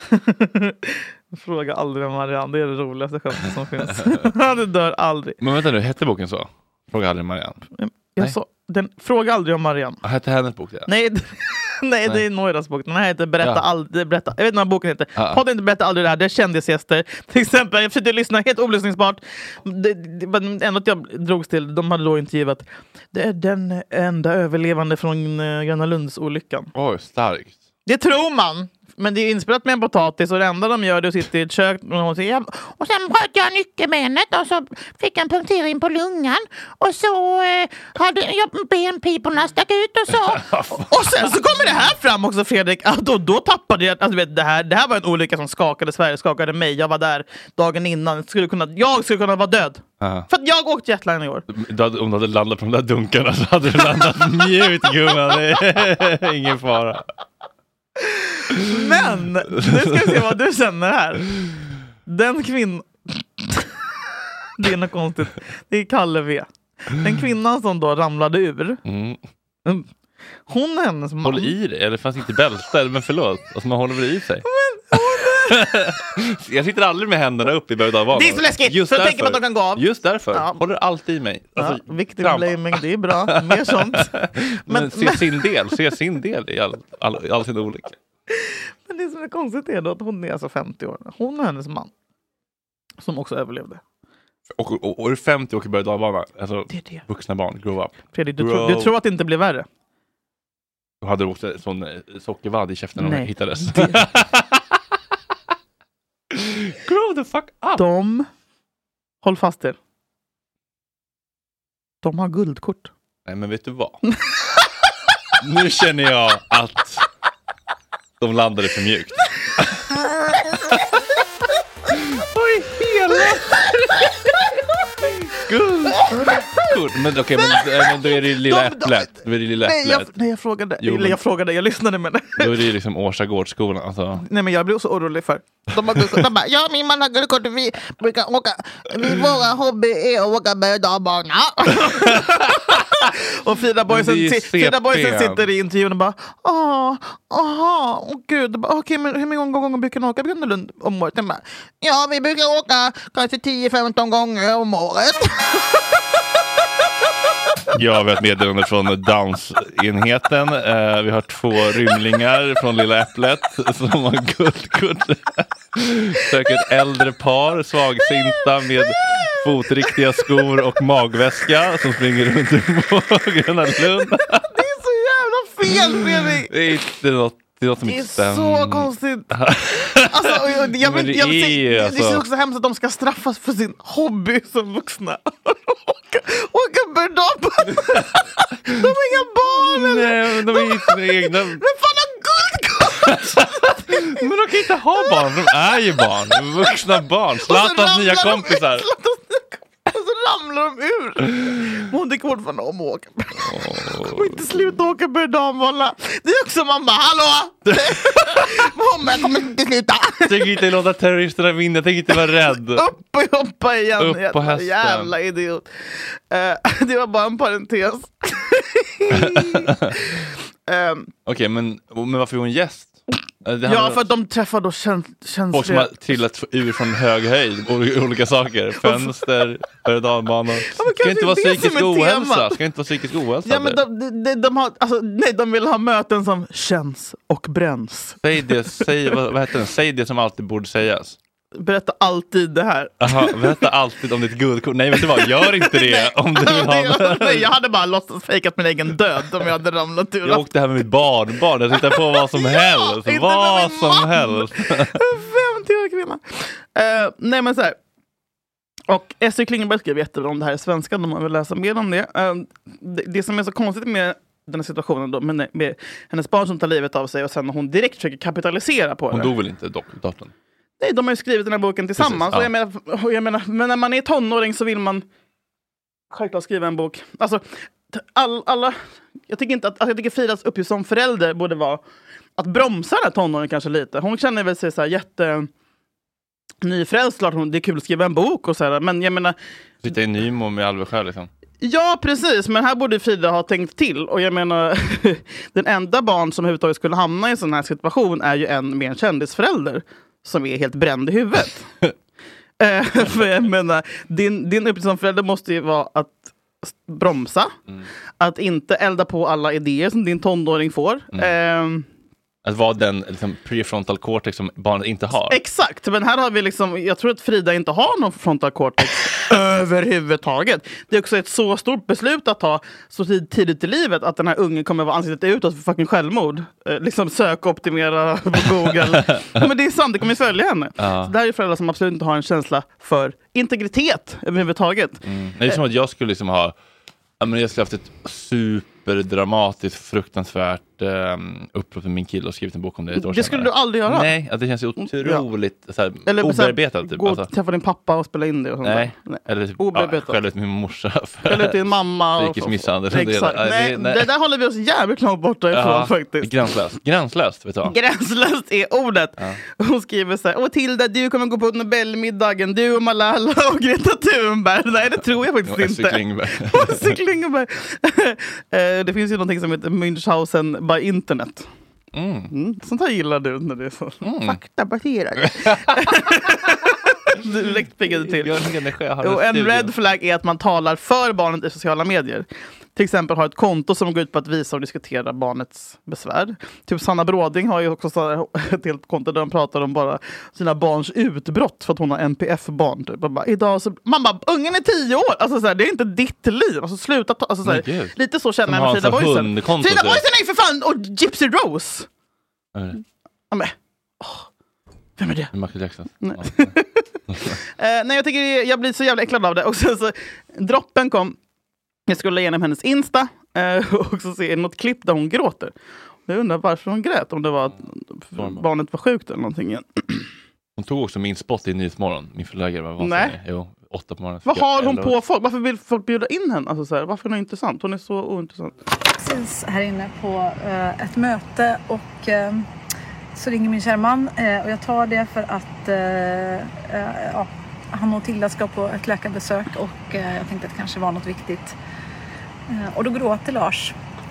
Fråga aldrig om Marianne. Det är det roligaste skämtet som finns. Det dör aldrig. Men vänta nu, hette boken så? Fråga aldrig om Marianne. Jag sa, den, fråga aldrig om Marianne. Hette hennes bok det? Nej, nej, nej, det är Noiras bok. Den här heter Berätta ja. aldrig. Berätta. Jag vet inte vad boken heter. Ja. Podden inte Berätta aldrig det här. Det är kändisgäster. Till exempel, jag försökte lyssna helt olyssningsbart. Det, det var ändå att jag drogs till. De hade då intervjuat. Det är den enda överlevande från uh, Gröna Lunds-olyckan. Oj, starkt. Det tror man. Men det är inspelat med en potatis och det enda de gör det är att sitta i ett kök och, säger, och sen bröt jag nyckelbenet och så fick jag en punktering på lungan och så eh, hade jag benpiporna stack ut och så. Och sen så kommer det här fram också, Fredrik, att då, då tappade jag, alltså, vet, det, här, det här var en olycka som skakade Sverige, skakade mig. Jag var där dagen innan. Skulle kunna, jag skulle kunna vara död. Uh-huh. För att jag åkte jetline i år. Du hade, om du hade landat på de där dunkarna så hade du landat mjukt, gumman. Det är ingen fara. Men nu ska vi se vad du känner här. Den kvinnan det är något konstigt. Det är Kalle V. Den kvinnan som då ramlade ur mm. Hon är hennes man. Håll i det, eller fanns inte bälte. Men förlåt, alltså man håller väl i sig. Jag sitter aldrig med händerna upp i berg och dalbana. Det är så läskigt, just så tänker man att de kan gå av. Just därför, ja. Håller alltid i mig alltså, ja, victim blaming, det är bra. Mer sånt. Men, men se men... sin del, se sin del i all, all, all sin olika. Men det som är konstigt är då att hon är alltså femtio år. Hon och hennes man som också överlevde. Och, och, och är femtio och i berg och dalbana. Alltså det det. Vuxna barn, grow up. Fredrik, du, grow... Tro, du tror att det inte blir värre? Du hade också en sån sockervadd i käften när hon hittades. Det... Grow the fuck up. De, håll fast er. De har guldkort. Nej, men vet du vad? Nu känner jag att de landade för mjukt. Oj, hela. Guld. Men okej, okay, men, men då är det lilla de, äpplet. Då är det lilla nej, äpplet. Jag, nej, jag frågade. Jo, men, jag frågade, jag lyssnade med det. Då är det liksom Årsta gårdsskolan. Alltså. Nej, men jag blev så orolig för. De, har, de bara, ja, min man har guldkort. Vi brukar åka. Våra hobby är att åka berg och dalbana. Och Frida Boisen, Frida Boisen sitter i intervjun och bara, åh, aha, åh gud. Okej, okay, men hur många gånger brukar ni åka Gröna Lund om året? Bara, ja, vi brukar åka kanske tio femton gånger om året. Jag har ett meddelande från Downs-enheten. Uh, vi har två rymlingar från Lilla Äpplet som har guldkort. Söker ett äldre par, svagsinta med fotriktiga skor och magväska som springer runt på Gröna Lund. Det är så jävla fel, Fredrik. Det är inte något. Det är, det är så konstigt. Alltså, jag, jag, men det, jag, jag, är, det, alltså... det är också hemskt att de ska straffas för sin hobby som vuxna. Åka berg-och-dalbana. De har inga barn eller? Nej, de är inte sina egna. Men fan har guldkort. Men de kan inte ha barn, de är ju barn. De är vuxna barn. Zlatans nya kompisar. Och så ramlar de ur. Hon tycker fortfarande om att åka. Och inte sluta åka berg-och-dalbana. Det är också mamma, hallå! Mamma, jag kommer inte sluta. Tänk inte låta terroristerna vinna, tänk inte vara rädd. Upp och hoppa igen. Upp på hästen. Jävla idiot. Uh, det var bara en parentes. um, Okej, okay, men, men varför är hon gäst? Ja, för att de träffar då käns- känsliga... Folk som har trillat ur från hög höjd, olika saker. Fönster, berg-och-dalbanor. Ja, ska det inte vara psykisk ohälsa? Ska inte vara psykisk ohälsa? Ja, men de, de, de, de har, alltså, nej, de vill ha möten som känns och bränns. Säg det, säg, vad, vad heter det? Säg det som alltid borde sägas. Berätta alltid det här. Aha, berätta alltid om ditt guldkort. Nej, vet du vad? Gör inte det om du vill ha det. Nej, jag hade bara låtsats fejkat min egen död om jag hade ramlat ur. Jag åkte här med mitt barnbarn. Jag tittar på vad som ja, helst. Vad som man. helst. femtio kvinna. Uh, nej, men så här. Och Esther Klingenberg skrev jättebra om det här i svenska. Om man vill läsa mer om det. Uh, det. Det som är så konstigt med den här situationen då, med, med hennes barn som tar livet av sig och sen hon direkt försöker kapitalisera på hon det. Hon dog väl inte, dock, dottern? Nej, de har ju skrivit den här boken tillsammans. Precis, ja. och jag menar, och jag menar, men när man är tonåring så vill man självklart skriva en bok. Alltså, all, alla... Jag tycker inte att... Alltså, jag tycker Fridas uppgift som förälder borde vara att bromsa den här tonåringen kanske lite. Hon känner väl sig så här jätte... nyfrälst, klart hon, det är kul att skriva en bok och så här, men jag menar... Sitta i Nymo med Alvesjö liksom. Ja, precis. Men här borde Frida ha tänkt till. Och jag menar, den enda barn som överhuvudtaget skulle hamna i en sån här situation är ju en mer kändisförälder. Som är helt bränd i huvudet. uh, för jag menar, din, din uppgift som förälder måste ju vara att bromsa. Mm. Att inte elda på alla idéer som din tonåring får. Mm. Uh, att vara den liksom, prefrontal cortex som barnet inte har. Exakt, men här har vi liksom, jag tror att Frida inte har någon frontal cortex överhuvudtaget. Det är också ett så stort beslut att ta så tid, tidigt i livet att den här ungen kommer vara ansiktet utåt för fucking självmord. Eh, liksom söka, optimera på Google. Ja, men det är sant, det kommer följa henne. Ja. Så det här är föräldrar som absolut inte har en känsla för integritet överhuvudtaget. Mm. Det är som att jag skulle liksom ha men jag skulle haft ett superdramatiskt, fruktansvärt um, upprop med min kille och skrivit en bok om det ett år Det skulle du aldrig göra. Nej, att det känns otroligt ja. så här, eller obearbetat. Typ, gå alltså. och träffa din pappa och spela in det. Och sånt nej. nej, eller typ, ja, skälla ut min morsa. Skälla ut din mamma. Och, och, misshandel. Exakt. Nej, nej. Det, det där håller vi oss jävligt långt borta ifrån ja, faktiskt. Gränslöst. Gränslöst, vet du vad? Gränslöst är ordet. Ja. Hon skriver så här, och Tilda, du kommer gå på Nobelmiddagen. Du och Malala och Greta Thunberg. Nej, det tror jag faktiskt inte. Essie Klingberg. Essie Klingberg. Det finns ju någonting som heter Münchhausen by internet. Mm. Mm. Sånt här gillar du när det är så mm. faktabaserat. Du direkt piggade till. Jag och en red flag är att man talar för barnet i sociala medier. Till exempel har ett konto som går ut på att visa och diskutera barnets besvär. Typ Sanna Bråding har ju också ett helt konto där de pratar om bara sina barns utbrott för att hon har N P F-barn. Typ. Bara, idag så, mamma, ungen är tio år! Alltså, så här, det är inte ditt liv. Alltså, sluta ta, alltså, så här, lite så känner jag med Frida Boysen. Frida Boysen är ju för fan och Gypsy Rose! Mm. Ja, men, oh, vem är det? Michael Jackson. Nej. uh, nej, jag tycker jag blir så jävla äcklad av det. Och sen så, droppen kom. Jag skulle igenom hennes Insta uh, och så se något klipp där hon gråter. Jag undrar varför hon grät. Om det var att mm. barnet var sjukt eller någonting igen. Hon tog också min spot i Nyhetsmorgon. Min förläggare var Nej. Jo, åtta på morgonen. Vad har hon på folk? Varför vill folk bjuda in henne? Alltså, så här, varför är hon intressant? Hon är så ointressant. Precis här inne på uh, ett möte och uh, så ringer min kära man uh, och jag tar det för att uh, uh, ja, han och Tilda ska på ett läkarbesök och uh, jag tänkte att det kanske var något viktigt. Uh, och då gråter Lars.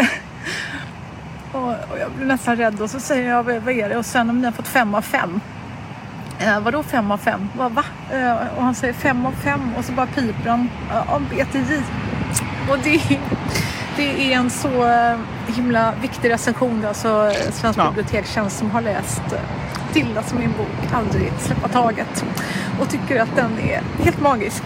och, och jag blir nästan rädd och så säger jag, vad är det? Och sen om ni har fått fem av fem. Uh, vadå fem av fem? Va? va? Uh, och han säger fem av fem och så bara piper han uh, om B T J. Och det Det är en så himla viktig recension, alltså Svensk ja. bibliotekstjänst som har läst Tilda som min bok Aldrig släppa taget och tycker att den är helt magisk.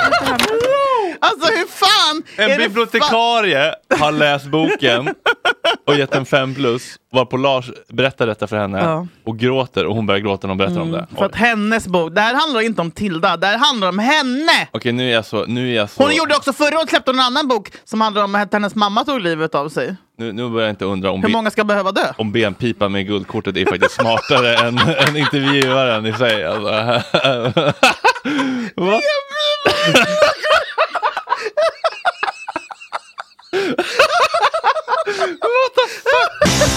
Alltså hur fan en bibliotekarie fan? har läst boken och gett en fem plus. Var på Lars berättar detta för henne ja. och gråter och hon börjar gråta när hon berättar mm. om det. För att hennes bok, det här handlar inte om Tilda, det här handlar om henne. Okej, nu är jag så, nu är jag så... Hon gjorde också förra året släppte en annan bok som handlar om att hennes mamma tog livet av sig. Nu, nu börjar jag inte undra om hur många ska behöva dö? Om benpipan med guldkortet är faktiskt smartare än, än intervjuaren i sig. Alltså. Vad? What the fuck?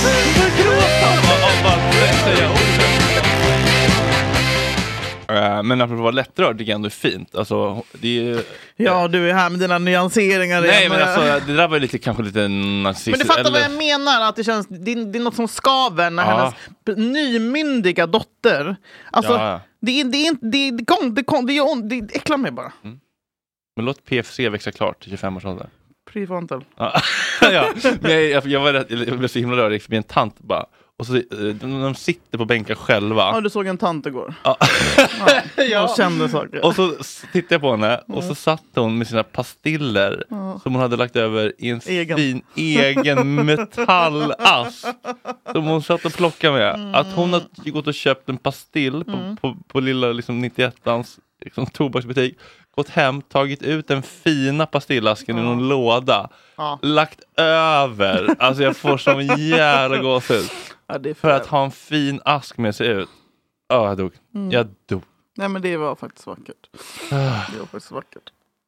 Men apropå vara lättrörd tycker jag ändå är fint. Alltså, det är, ja, du är här med dina nyanseringar. Nej, men alltså, det där var lite, kanske lite nazistiskt. Men du fattar eller... vad jag menar, att det känns, det är, det är något som skaver när ja. hennes nymyndiga dotter. Alltså, ja. det är det är inte det det kom, det kom, det gör ont, det äcklar mig bara. Mm. Men låt P F C växa klart till tjugofem års ålder. Prefrontal. Ja, ja. Men jag, jag, jag var rätt, jag blev så himla rörig förbi en tant bara. Och så de, de sitter på bänken själva. Ja, du såg en tant igår. Ja. Ja, jag kände saker. Och så tittade jag på henne och så satt hon med sina pastiller ja. som hon hade lagt över i en egen. fin egen metallask som hon satt och plockade med. Mm. Att hon hade gått och köpt en pastill på, mm. på, på, på lilla liksom, nittioettans liksom, tobaksbutik. Gått hem, tagit ut den fina pastillasken ja. i någon låda. Ja. Lagt över. Alltså jag får som jävla gåshud. Ja, för, för att ha en fin ask med sig ut. Ja, oh, jag dog. Mm. Jag dog. Nej, men det var faktiskt vackert. Det var faktiskt vackert.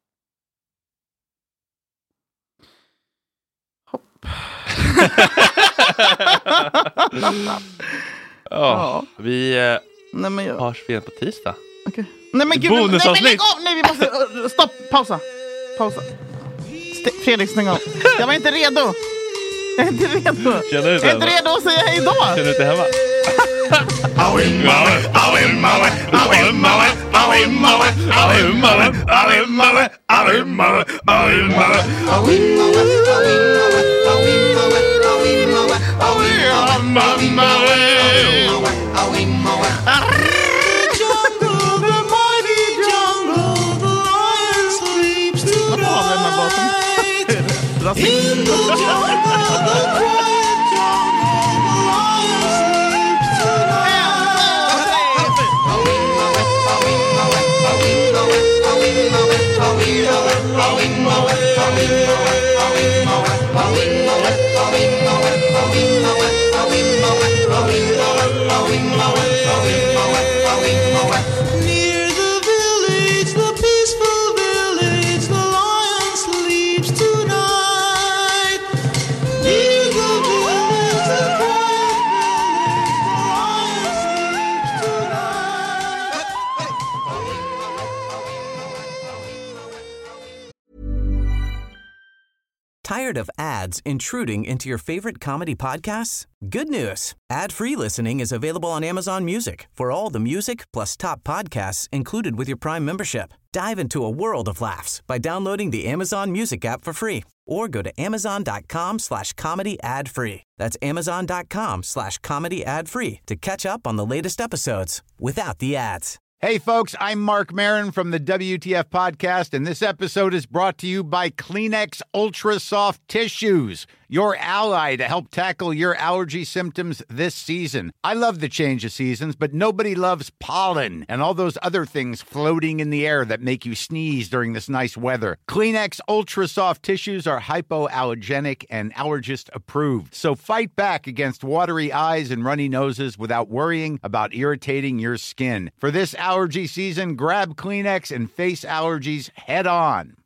Hopp. oh, ja. Vi eh, nej, men jag... hörs igen på tisdag. Okej. Okay. Nej men gud, nej, men lägg av! Nej, vi måste, uh, stopp, pausa. Pausa. St- Fredrik, stäng av. Jag var inte redo. Jag är inte redo. Jag är inte redo att säga hej då. Känner du inte hemma? In the jungle, the quiet jungle, the lion sleeps tonight. Near the village, the peaceful village, the lion sleeps tonight. Near the village, the quiet village, the lion sleeps tonight. Tired of ads intruding into your favorite comedy podcasts? Good news. Ad-free listening is available on Amazon Music for all the music plus top podcasts included with your Prime membership. Dive into a world of laughs by downloading the Amazon Music app for free or go to amazon.com slash comedy ad free. That's amazon.com slash comedy ad free to catch up on the latest episodes without the ads. Hey, folks, I'm Mark Maron from the W T F Podcast, and this episode is brought to you by Kleenex Ultra Soft Tissues, your ally to help tackle your allergy symptoms this season. I love the change of seasons, but nobody loves pollen and all those other things floating in the air that make you sneeze during this nice weather. Kleenex Ultra Soft Tissues are hypoallergenic and allergist approved, so fight back against watery eyes and runny noses without worrying about irritating your skin. For this allergy season, grab Kleenex and face allergies head on.